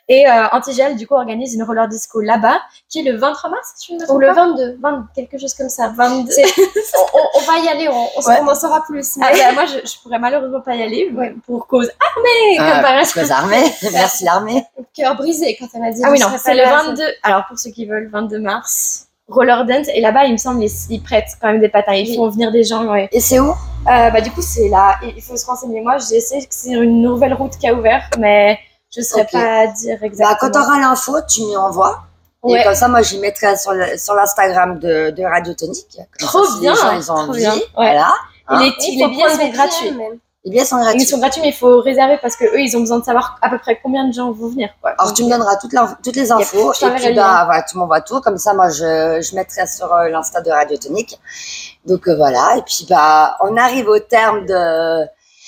Et euh, Antigel, du coup, organise une roller disco là-bas, qui est le vingt-trois mars, si je ne me Ou trompe le pas. vingt-deux, vingt, quelque chose comme ça. vingt-deux. C'est- on, on- on va y aller, on, on, Ouais. on en saura plus. Ah, mais- bah, moi, je, je pourrais malheureusement pas y aller, Ouais. pour cause armée, comme Ah, par parce que les armées, merci l'armée. Cœur brisé quand elle m'a dit. Ah oui, je non, serai c'est pas le là, vingt-deux. Alors, pour ceux qui veulent, vingt-deux mars, roller dance. Et là-bas, il me semble, ils, ils prêtent quand même des patins. Ils Oui. font venir des gens, ouais. Et c'est où? Euh, bah, du coup, c'est là. Il faut se renseigner. Moi, j'ai essayé que c'est une nouvelle route qui a ouvert, mais je ne saurais Ok. pas dire Bah, exactement. quand tu auras l'info, tu m'y envoies. Ouais. Et comme ça, moi, j'y mettrai sur le- sur l'Instagram de, de Radio Tonique. Comme Trop ça, si bien, les gens, ils ont trop envie. bien. Ouais. Voilà. Et Hein. les, Et les il faut billets prendre sont des gratuits. billets, même. Les billets sont Ils gratuits. sont gratuits, mais il faut réserver parce que eux, ils ont besoin de savoir à peu près combien de gens vont venir, quoi. Alors, Donc, tu me donneras toutes, l'inf- toutes les infos. je Et t'enverrai puis, le bah, lien. voilà, tu m'envoies tout. Comme ça, moi, je, je mettrai sur euh, l'Insta de Radio Tonique. Donc, euh, voilà. Et puis, bah, on arrive au terme de,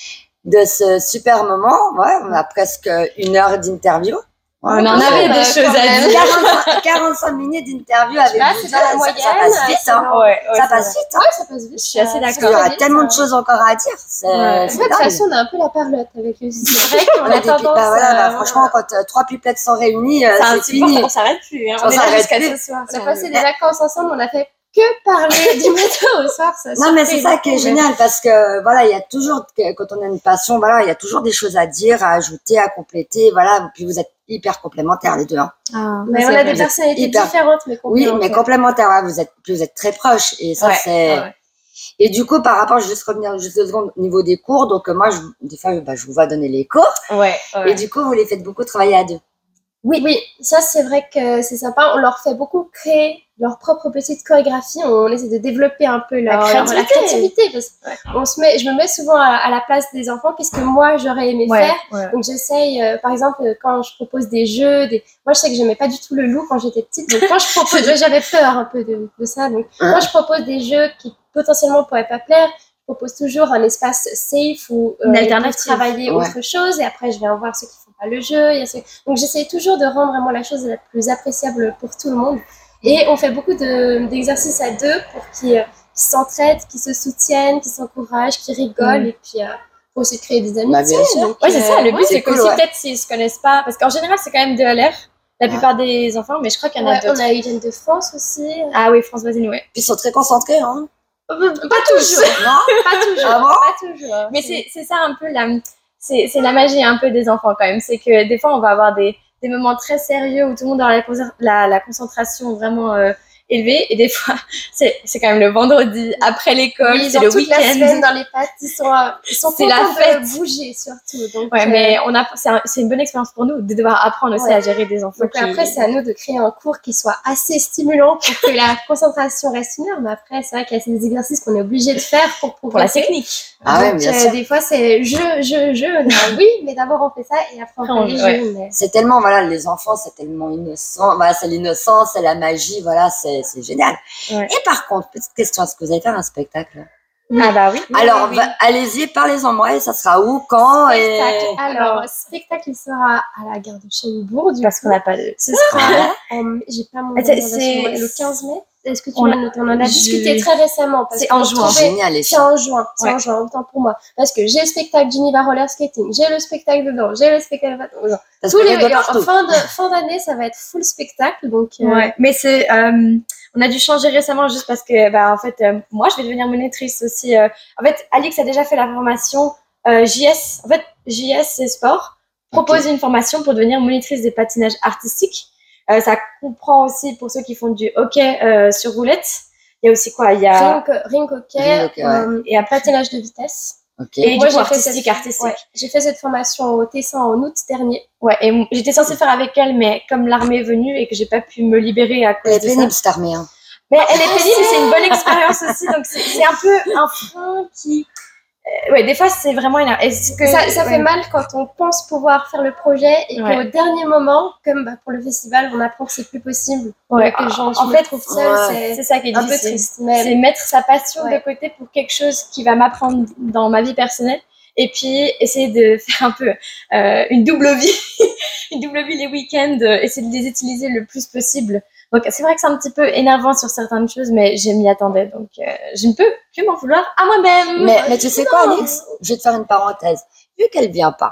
de ce super moment. Ouais, on a presque une heure d'interview. On Ouais, en donc, avait euh, des choses à même. dire. quarante-cinq, quarante-cinq minutes d'interview avec Là, vous. c'est Ça, pas la ça- moyenne. ça passe vite, c'est hein. dans- Ouais, ouais, Ça c'est passe vrai. vite, hein. Ouais, ça passe vite. Je suis assez ça- Parce ça qu'il y va aura vite, tellement de ça. choses encore à dire. C'est, Ouais. En c'est fait, de toute dingue. façon, on a un peu la parlotte avec eux. C'est vrai qu'on On a a des pi- tendance. bah, voilà, bah, euh, franchement, quand euh, trois pipettes sont réunies, euh, C'est un c'est petit fini. on s'arrête plus. Hein. On On est là s'arrête jusqu'à plus. ce soir. On a passé des vacances ensemble, on a fait que parler du matin au soir. Ça Non, mais c'est surpris ça qui est beaucoup, mais- génial parce que, voilà, il y a toujours, que- quand on a une passion, voilà, il y a toujours des choses à dire, à ajouter, à compléter, voilà. Puis vous êtes hyper complémentaires, les deux, hein. Ah, Mais c'est on a vrai. des personnalités hyper- différentes, mais Oui, complémentaires. mais complémentaires, ouais, vous êtes, puis vous êtes très proches. Et ça, Ouais, c'est, ouais. et du coup, par rapport, je vais juste revenir juste deux secondes au niveau des cours. Donc, euh, moi, je, des fois, bah, je vous vois donner les cours. Ouais, ouais. Et du coup, vous les faites beaucoup travailler à deux. Oui, oui, ça c'est vrai que c'est sympa. On leur fait beaucoup créer leur propre petite chorégraphie. On essaie de développer un peu leur, La leur- créativité. la créativité. Parce qu'on se met, je me mets souvent à, à la place des enfants. Qu'est-ce que moi j'aurais aimé Ouais, faire? ouais. Donc j'essaye, euh, par exemple, euh, quand je propose des jeux, des... moi je sais que j'aimais pas du tout le loup quand j'étais petite. Donc quand je propose, j'avais peur un peu de, de ça. Donc Hein? quand je propose des jeux qui potentiellement pourraient pas plaire, je propose toujours un espace safe où euh, Une on peut alternative. travailler Ouais. autre chose. Et après je vais en voir ceux qui font pas le jeu. Il y a ceux- Donc j'essaye toujours de rendre vraiment la chose la plus appréciable pour tout le monde. Et on fait beaucoup de- d'exercices à deux pour qu'ils euh, qu'ils s'entraident, qu'ils se soutiennent, qu'ils s'encouragent, qu'ils rigolent. Mm. Et puis, euh, faut aussi créer des Bah, amitiés. bien sûr. Donc, Ouais, c'est ça. Le euh, but, c'est c'est que cool, si ouais. peut-être s'ils se connaissent pas, parce qu'en général, c'est quand même de L R, la Ouais. plupart des enfants, mais je crois qu'il y en a ouais, d'autres. on a Hélène de France aussi. Ah oui, France Voisine, ouais. Puis ils sont très concentrés, hein. Pas toujours. Non? Pas toujours. Ah bon? Pas toujours. Mais c'est c'est ça un peu la, c'est c'est la magie un peu des enfants quand même. C'est que des fois, on va avoir des, des moments très sérieux où tout le monde aura la, concer- la, la concentration vraiment euh, élevée. Et des fois, c'est c'est quand même le vendredi après l'école, Oui, c'est genre le toute la semaine week-end. dans les pattes, ils sont, euh, ils sont C'est la contents fête. de bouger surtout. Donc, Ouais, euh, mais on a, c'est un- c'est une bonne expérience pour nous de devoir apprendre aussi Ouais. à gérer des enfants. donc qui... après, c'est à nous de créer un cours qui soit assez stimulant pour que la concentration reste une heure. Mais après, c'est vrai qu'il y a des exercices qu'on est obligé de faire pour pour la progresser. technique. Ah ouais, Donc, bien euh, sûr. des fois, c'est je, je, je. on a- oui, mais d'abord on fait ça et après on Après, on- fait les ouais. jeux. Mais... C'est tellement, voilà, les enfants, c'est tellement innocent. Voilà, c'est l'innocence, c'est la magie, voilà, c'est, c'est génial. Ouais. Et par contre, petite question, est-ce que vous allez faire un spectacle? Ah bah oui. Alors, oui, oui. va- allez-y, parlez-en moi, et ça sera où, quand, et... Spectacle. Alors, spectacle, il sera à la gare de Chennebourg. Du Parce coup, qu'on n'a pas de. ce sera Ouais. en... J'ai pas mon Ah, c'est- agenda sur moi. c'est- le quinze mai. Est-ce que tu On l'as a- noté? On en a je- discuté très récemment. parce C'est que en pour juin. trouver- Génial, les C'est filles. en juin, c'est Ouais. en juin, autant pour moi. Parce que j'ai le spectacle Geneva Roller Skating, j'ai le spectacle dedans, j'ai le spectacle dedans. Parce Tous qu'on les est de en partout. fin de fin d'année, ça va être full spectacle, donc euh, Ouais, mais c'est, euh, on a dû changer récemment juste parce que, bah, en fait, euh, moi, je vais devenir monitrice aussi. euh. En fait, Alix a déjà fait la formation euh, J S. En fait, J S et sport propose une formation pour devenir monitrice des patinages artistiques. Euh, ça comprend aussi pour ceux qui font du hockey euh, sur roulette. Il y a aussi quoi? Il y a ring, ring hockey, Ring hockey, ouais. euh, et un patinage de vitesse. Ok. et Moi, du coup j'ai fait artistique, cette- artistique. ouais, j'ai fait cette formation au Tessin en août dernier. Ouais, et m- j'étais censée faire avec elle, mais comme l'armée est venue et que j'ai pas pu me libérer à Elle cause est de ça. pénible, cette armée, hein. Mais elle est pénible, mais c'est une bonne expérience aussi. Donc, c'est c'est un peu un frein qui. euh, ouais, des fois, c'est vraiment une. Est-ce que. Ça, ça ouais. fait mal quand on pense pouvoir faire le projet et Ouais. qu'au dernier moment, comme bah, pour le festival, on apprend que c'est plus possible. Ouais, que les gens, je en me fait, trouve seule, ouais. c'est C'est ça qui est un peu difficile. triste. Mais C'est mettre sa passion Ouais. de côté pour quelque chose qui va m'apprendre dans ma vie personnelle. Et puis, essayer de faire un peu euh, une double vie. une double vie les week-ends. euh, essayer de les utiliser le plus possible. Donc, c'est vrai que c'est un petit peu énervant sur certaines choses, mais je m'y attendais. Donc, euh, je ne peux que m'en vouloir à moi-même. Mais, mais tu sais quoi, Non. Alix? Je vais te faire une parenthèse. Vu qu'elle vient pas,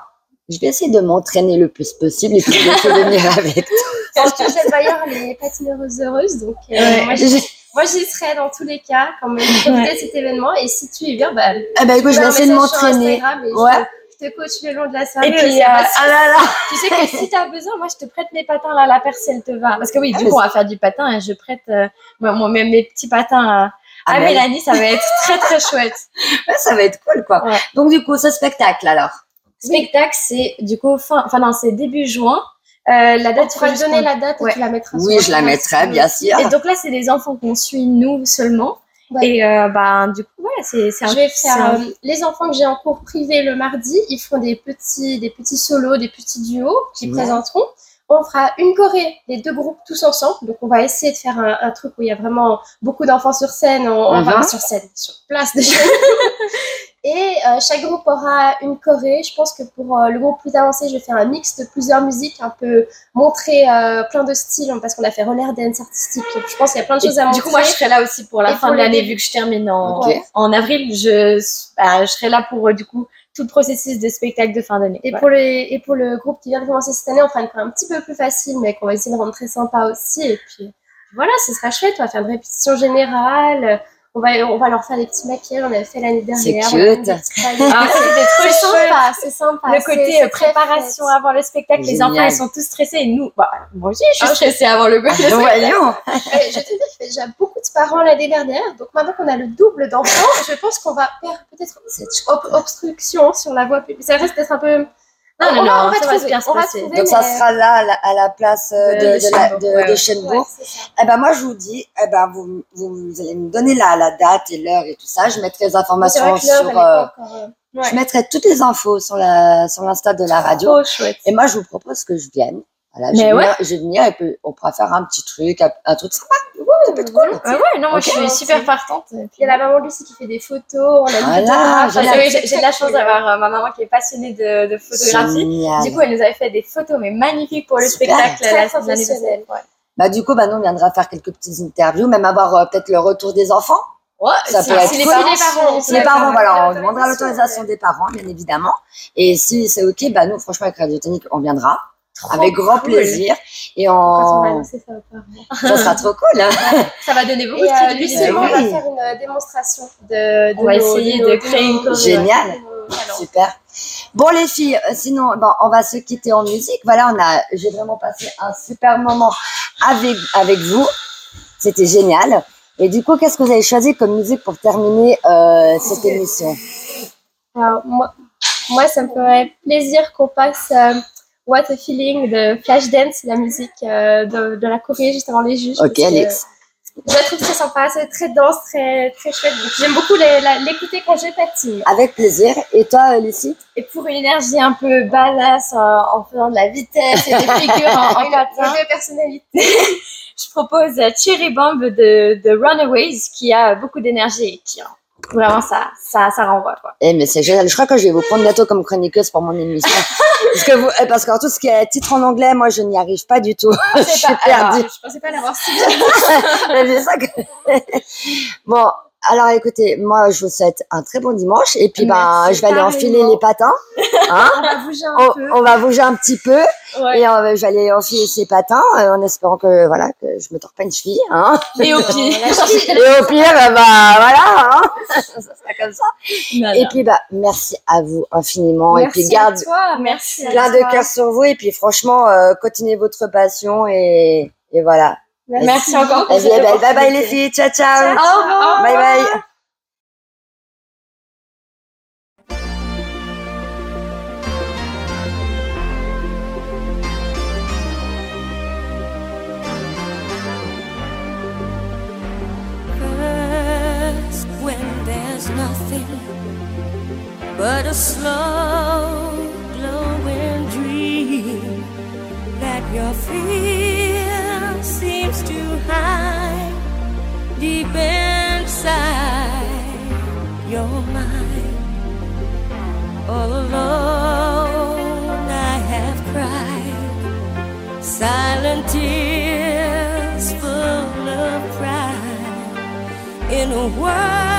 Je vais essayer de m'entraîner le plus possible et puis je vais essayer de venir avec toi. Surtout, j'aime d'ailleurs les patineuses heureuses. Donc, euh, Ouais. moi, j'y, moi, j'y serai dans tous les cas quand même profiter Ouais. de cet événement. Et si tu y viens, bah, Ah bah écoute, je vais un essayer de message sur m'entraîner. Instagram et Ouais. je, te, je te coach le long de la soirée. Et puis, aussi, euh, parce que- Ah là là. tu sais que si t'as besoin, moi, je te prête mes patins là, la perce, elle te va. Parce que oui, Ah, du mais coup, on va faire du patin et je prête euh, moi, moi, même mes petits patins à, Ah, à mais- Mélanie, ça va être très, très chouette. Ouais, ça va être cool, quoi. Ouais. Donc, du coup, ce spectacle, alors. Spectacle, c'est du coup fin, enfin non, c'est début juin. Euh, la On date, pourra faut te donner juste la date et Ouais. tu la mettras Oui, sur je la Instagram. mettrai, bien sûr. Et donc là, c'est des enfants qu'on suit nous seulement. Ouais. Et euh, bah du coup, ouais, c'est c'est un. Je vais c'est faire un- euh, les enfants que j'ai en cours privé le mardi. Ils font des petits, des petits solos, des petits duos qui Génial. présenteront. On fera une choré, les deux groupes tous ensemble. Donc on va essayer de faire un, un truc où il y a vraiment beaucoup d'enfants sur scène. On, on va Mhm. sur scène, sur place déjà. Et euh, chaque groupe aura une choré. Je pense que pour euh, le groupe plus avancé, je vais faire un mix de plusieurs musiques, un peu montrer euh, plein de styles parce qu'on a fait roller dance artistique. Je pense qu'il y a plein de Et choses à montrer. du coup, moi, je serai là aussi pour la Et fin pour de les l'année, débuts. vu que je termine en, Ok. en avril. Je, bah, je serai là pour, euh, du coup, tout le processus de spectacle de fin d'année. Et, Ouais. pour les, et pour le groupe qui vient de commencer cette année, on fera une fois un petit peu plus facile, mais qu'on va essayer de rendre très sympa aussi. Et puis voilà, ce sera chouette. On va faire une répétition générale. On va, on va leur faire des petits maquillages. On avait fait l'année dernière. C'est On a cute. fait des petits paillettes. Ah, c'était trop C'est chouette. sympa, c'est sympa. Le C'est- côté c'est euh, très préparation chouette. avant le spectacle, les Génial. enfants ils sont tous stressés et nous, bah, moi aussi je suis Ah, stressée avant le, le Ah, spectacle. voyons. Et je te dis, il y avait déjà beaucoup de parents l'année dernière. Donc maintenant qu'on a le double d'enfants, je pense qu'on va faire peut-être cette ob- obstruction sur la voie publique. Ça reste peut-être un peu. Non, non, on va, non, on va ça va trouver, se bien se on va passer. trouver, Donc, ça mais- sera là, à la, à la place euh, De- de, de de, la- Chênebourg, de, ouais, de ouais. Chênebourg. Ouais, c'est ça. Eh ben, moi, je vous dis, eh ben, vous, vous, vous allez me donner la, la date et l'heure et tout ça. Je mettrai les C'est informations vrai que l'heure, elle est sur, euh, pas encore, euh, je mettrai toutes les infos sur la, sur l'Insta de la radio. Trop chouette. Et moi, je vous propose que je vienne. Voilà, je Mais vais ouais. venir, je vais venir et puis on pourra faire un petit truc, un, un truc sympa. Ça peut être cool. Ouais, ouais, non, moi Ok. je suis super partante. Et puis, Il y a la maman Lucie qui fait des photos. On a une Voilà, photographe. génial. Ah, oui, j'ai j'ai de la chance d'avoir euh, ma maman qui est passionnée de, de photographie. Génial. Du coup, elle nous avait fait des photos, mais magnifiques pour le Super. spectacle. Très la- l'année professionnelle. passée. Bah, du coup, bah, nous, on viendra faire quelques petites interviews, même avoir euh, peut-être le retour des enfants. Ouais, Ça si- peut être si les cool. parents, Si les parents, si Les Ouais, parents, ouais, voilà, on ouais, demandera ouais. l'autorisation des parents, bien évidemment. Et si c'est OK, bah, nous, franchement, avec Radio Tonique, on viendra. Trop Avec grand cool. plaisir. Et Quand on va on... annoncer ça aux parents. ça sera trop cool, hein. Ça va donner beaucoup Et de euh, crédibilité. Lucie, on oui. va faire une euh, démonstration de, de On va nos- essayer nos- de créer nos- une choré. Génial. de nos talents. Super. Bon, les filles, euh, sinon, bon, on va se quitter en musique. Voilà, on a, j'ai vraiment passé un super moment avec, avec vous. C'était génial. Et du coup, qu'est-ce que vous avez choisi comme musique pour terminer euh, cette émission? Alors, moi, moi, ça me ferait plaisir qu'on passe euh, What a Feeling de Flashdance, la musique euh, de, de la Corée juste avant les juges. Ok, parce que Alex. Je la trouve très sympa, c'est très dense, très, très chouette. Donc, j'aime beaucoup les- la- l'écouter quand je patine. Avec plaisir. Et toi, euh, Lucie? Et pour une énergie un peu badass en, en faisant de la vitesse et des figures en, en Une- patin, une personnalité. je propose euh, Cherry Bomb de, de Runaways qui a beaucoup d'énergie et qui hein, vraiment ça, ça, ça renvoie quoi. Eh, mais c'est génial. Je crois que je vais vous prendre bientôt comme chroniqueuse pour mon émission. parce que vous, eh, parce que tout ce qui est titre en anglais, moi, je n'y arrive pas du tout. je suis pas- perdue. alors, je pensais pas l'avoir si bien. C'est ça que... Bon, alors écoutez, moi, je vous souhaite un très bon dimanche. Et puis, ben, Merci, je vais aller enfiler pareillement. les patins. Hein? On va bouger un on, peu. on va bouger un petit peu. Ouais. Et euh, je vais aller enfiler ces patins euh, en espérant que, voilà, que je me tords pas une cheville. Hein? Et au pied. Et au pire, euh, bah, voilà. Hein? ça sera comme ça. Non, Et non. puis, bah, merci à vous infiniment. et puis, Merci garde à toi. Merci à plein toi. de cœur sur vous. Et puis, franchement, euh, continuez votre passion. Et, et voilà. Merci encore pour Eh bien, cette bye bye, bye les opportunité. filles. Ciao, ciao. Au revoir. Bye bye. First, when there's nothing but a slow glowing dream that your fear seems to hide deep inside your mind. All alone I have cried silent tears full of pride in a world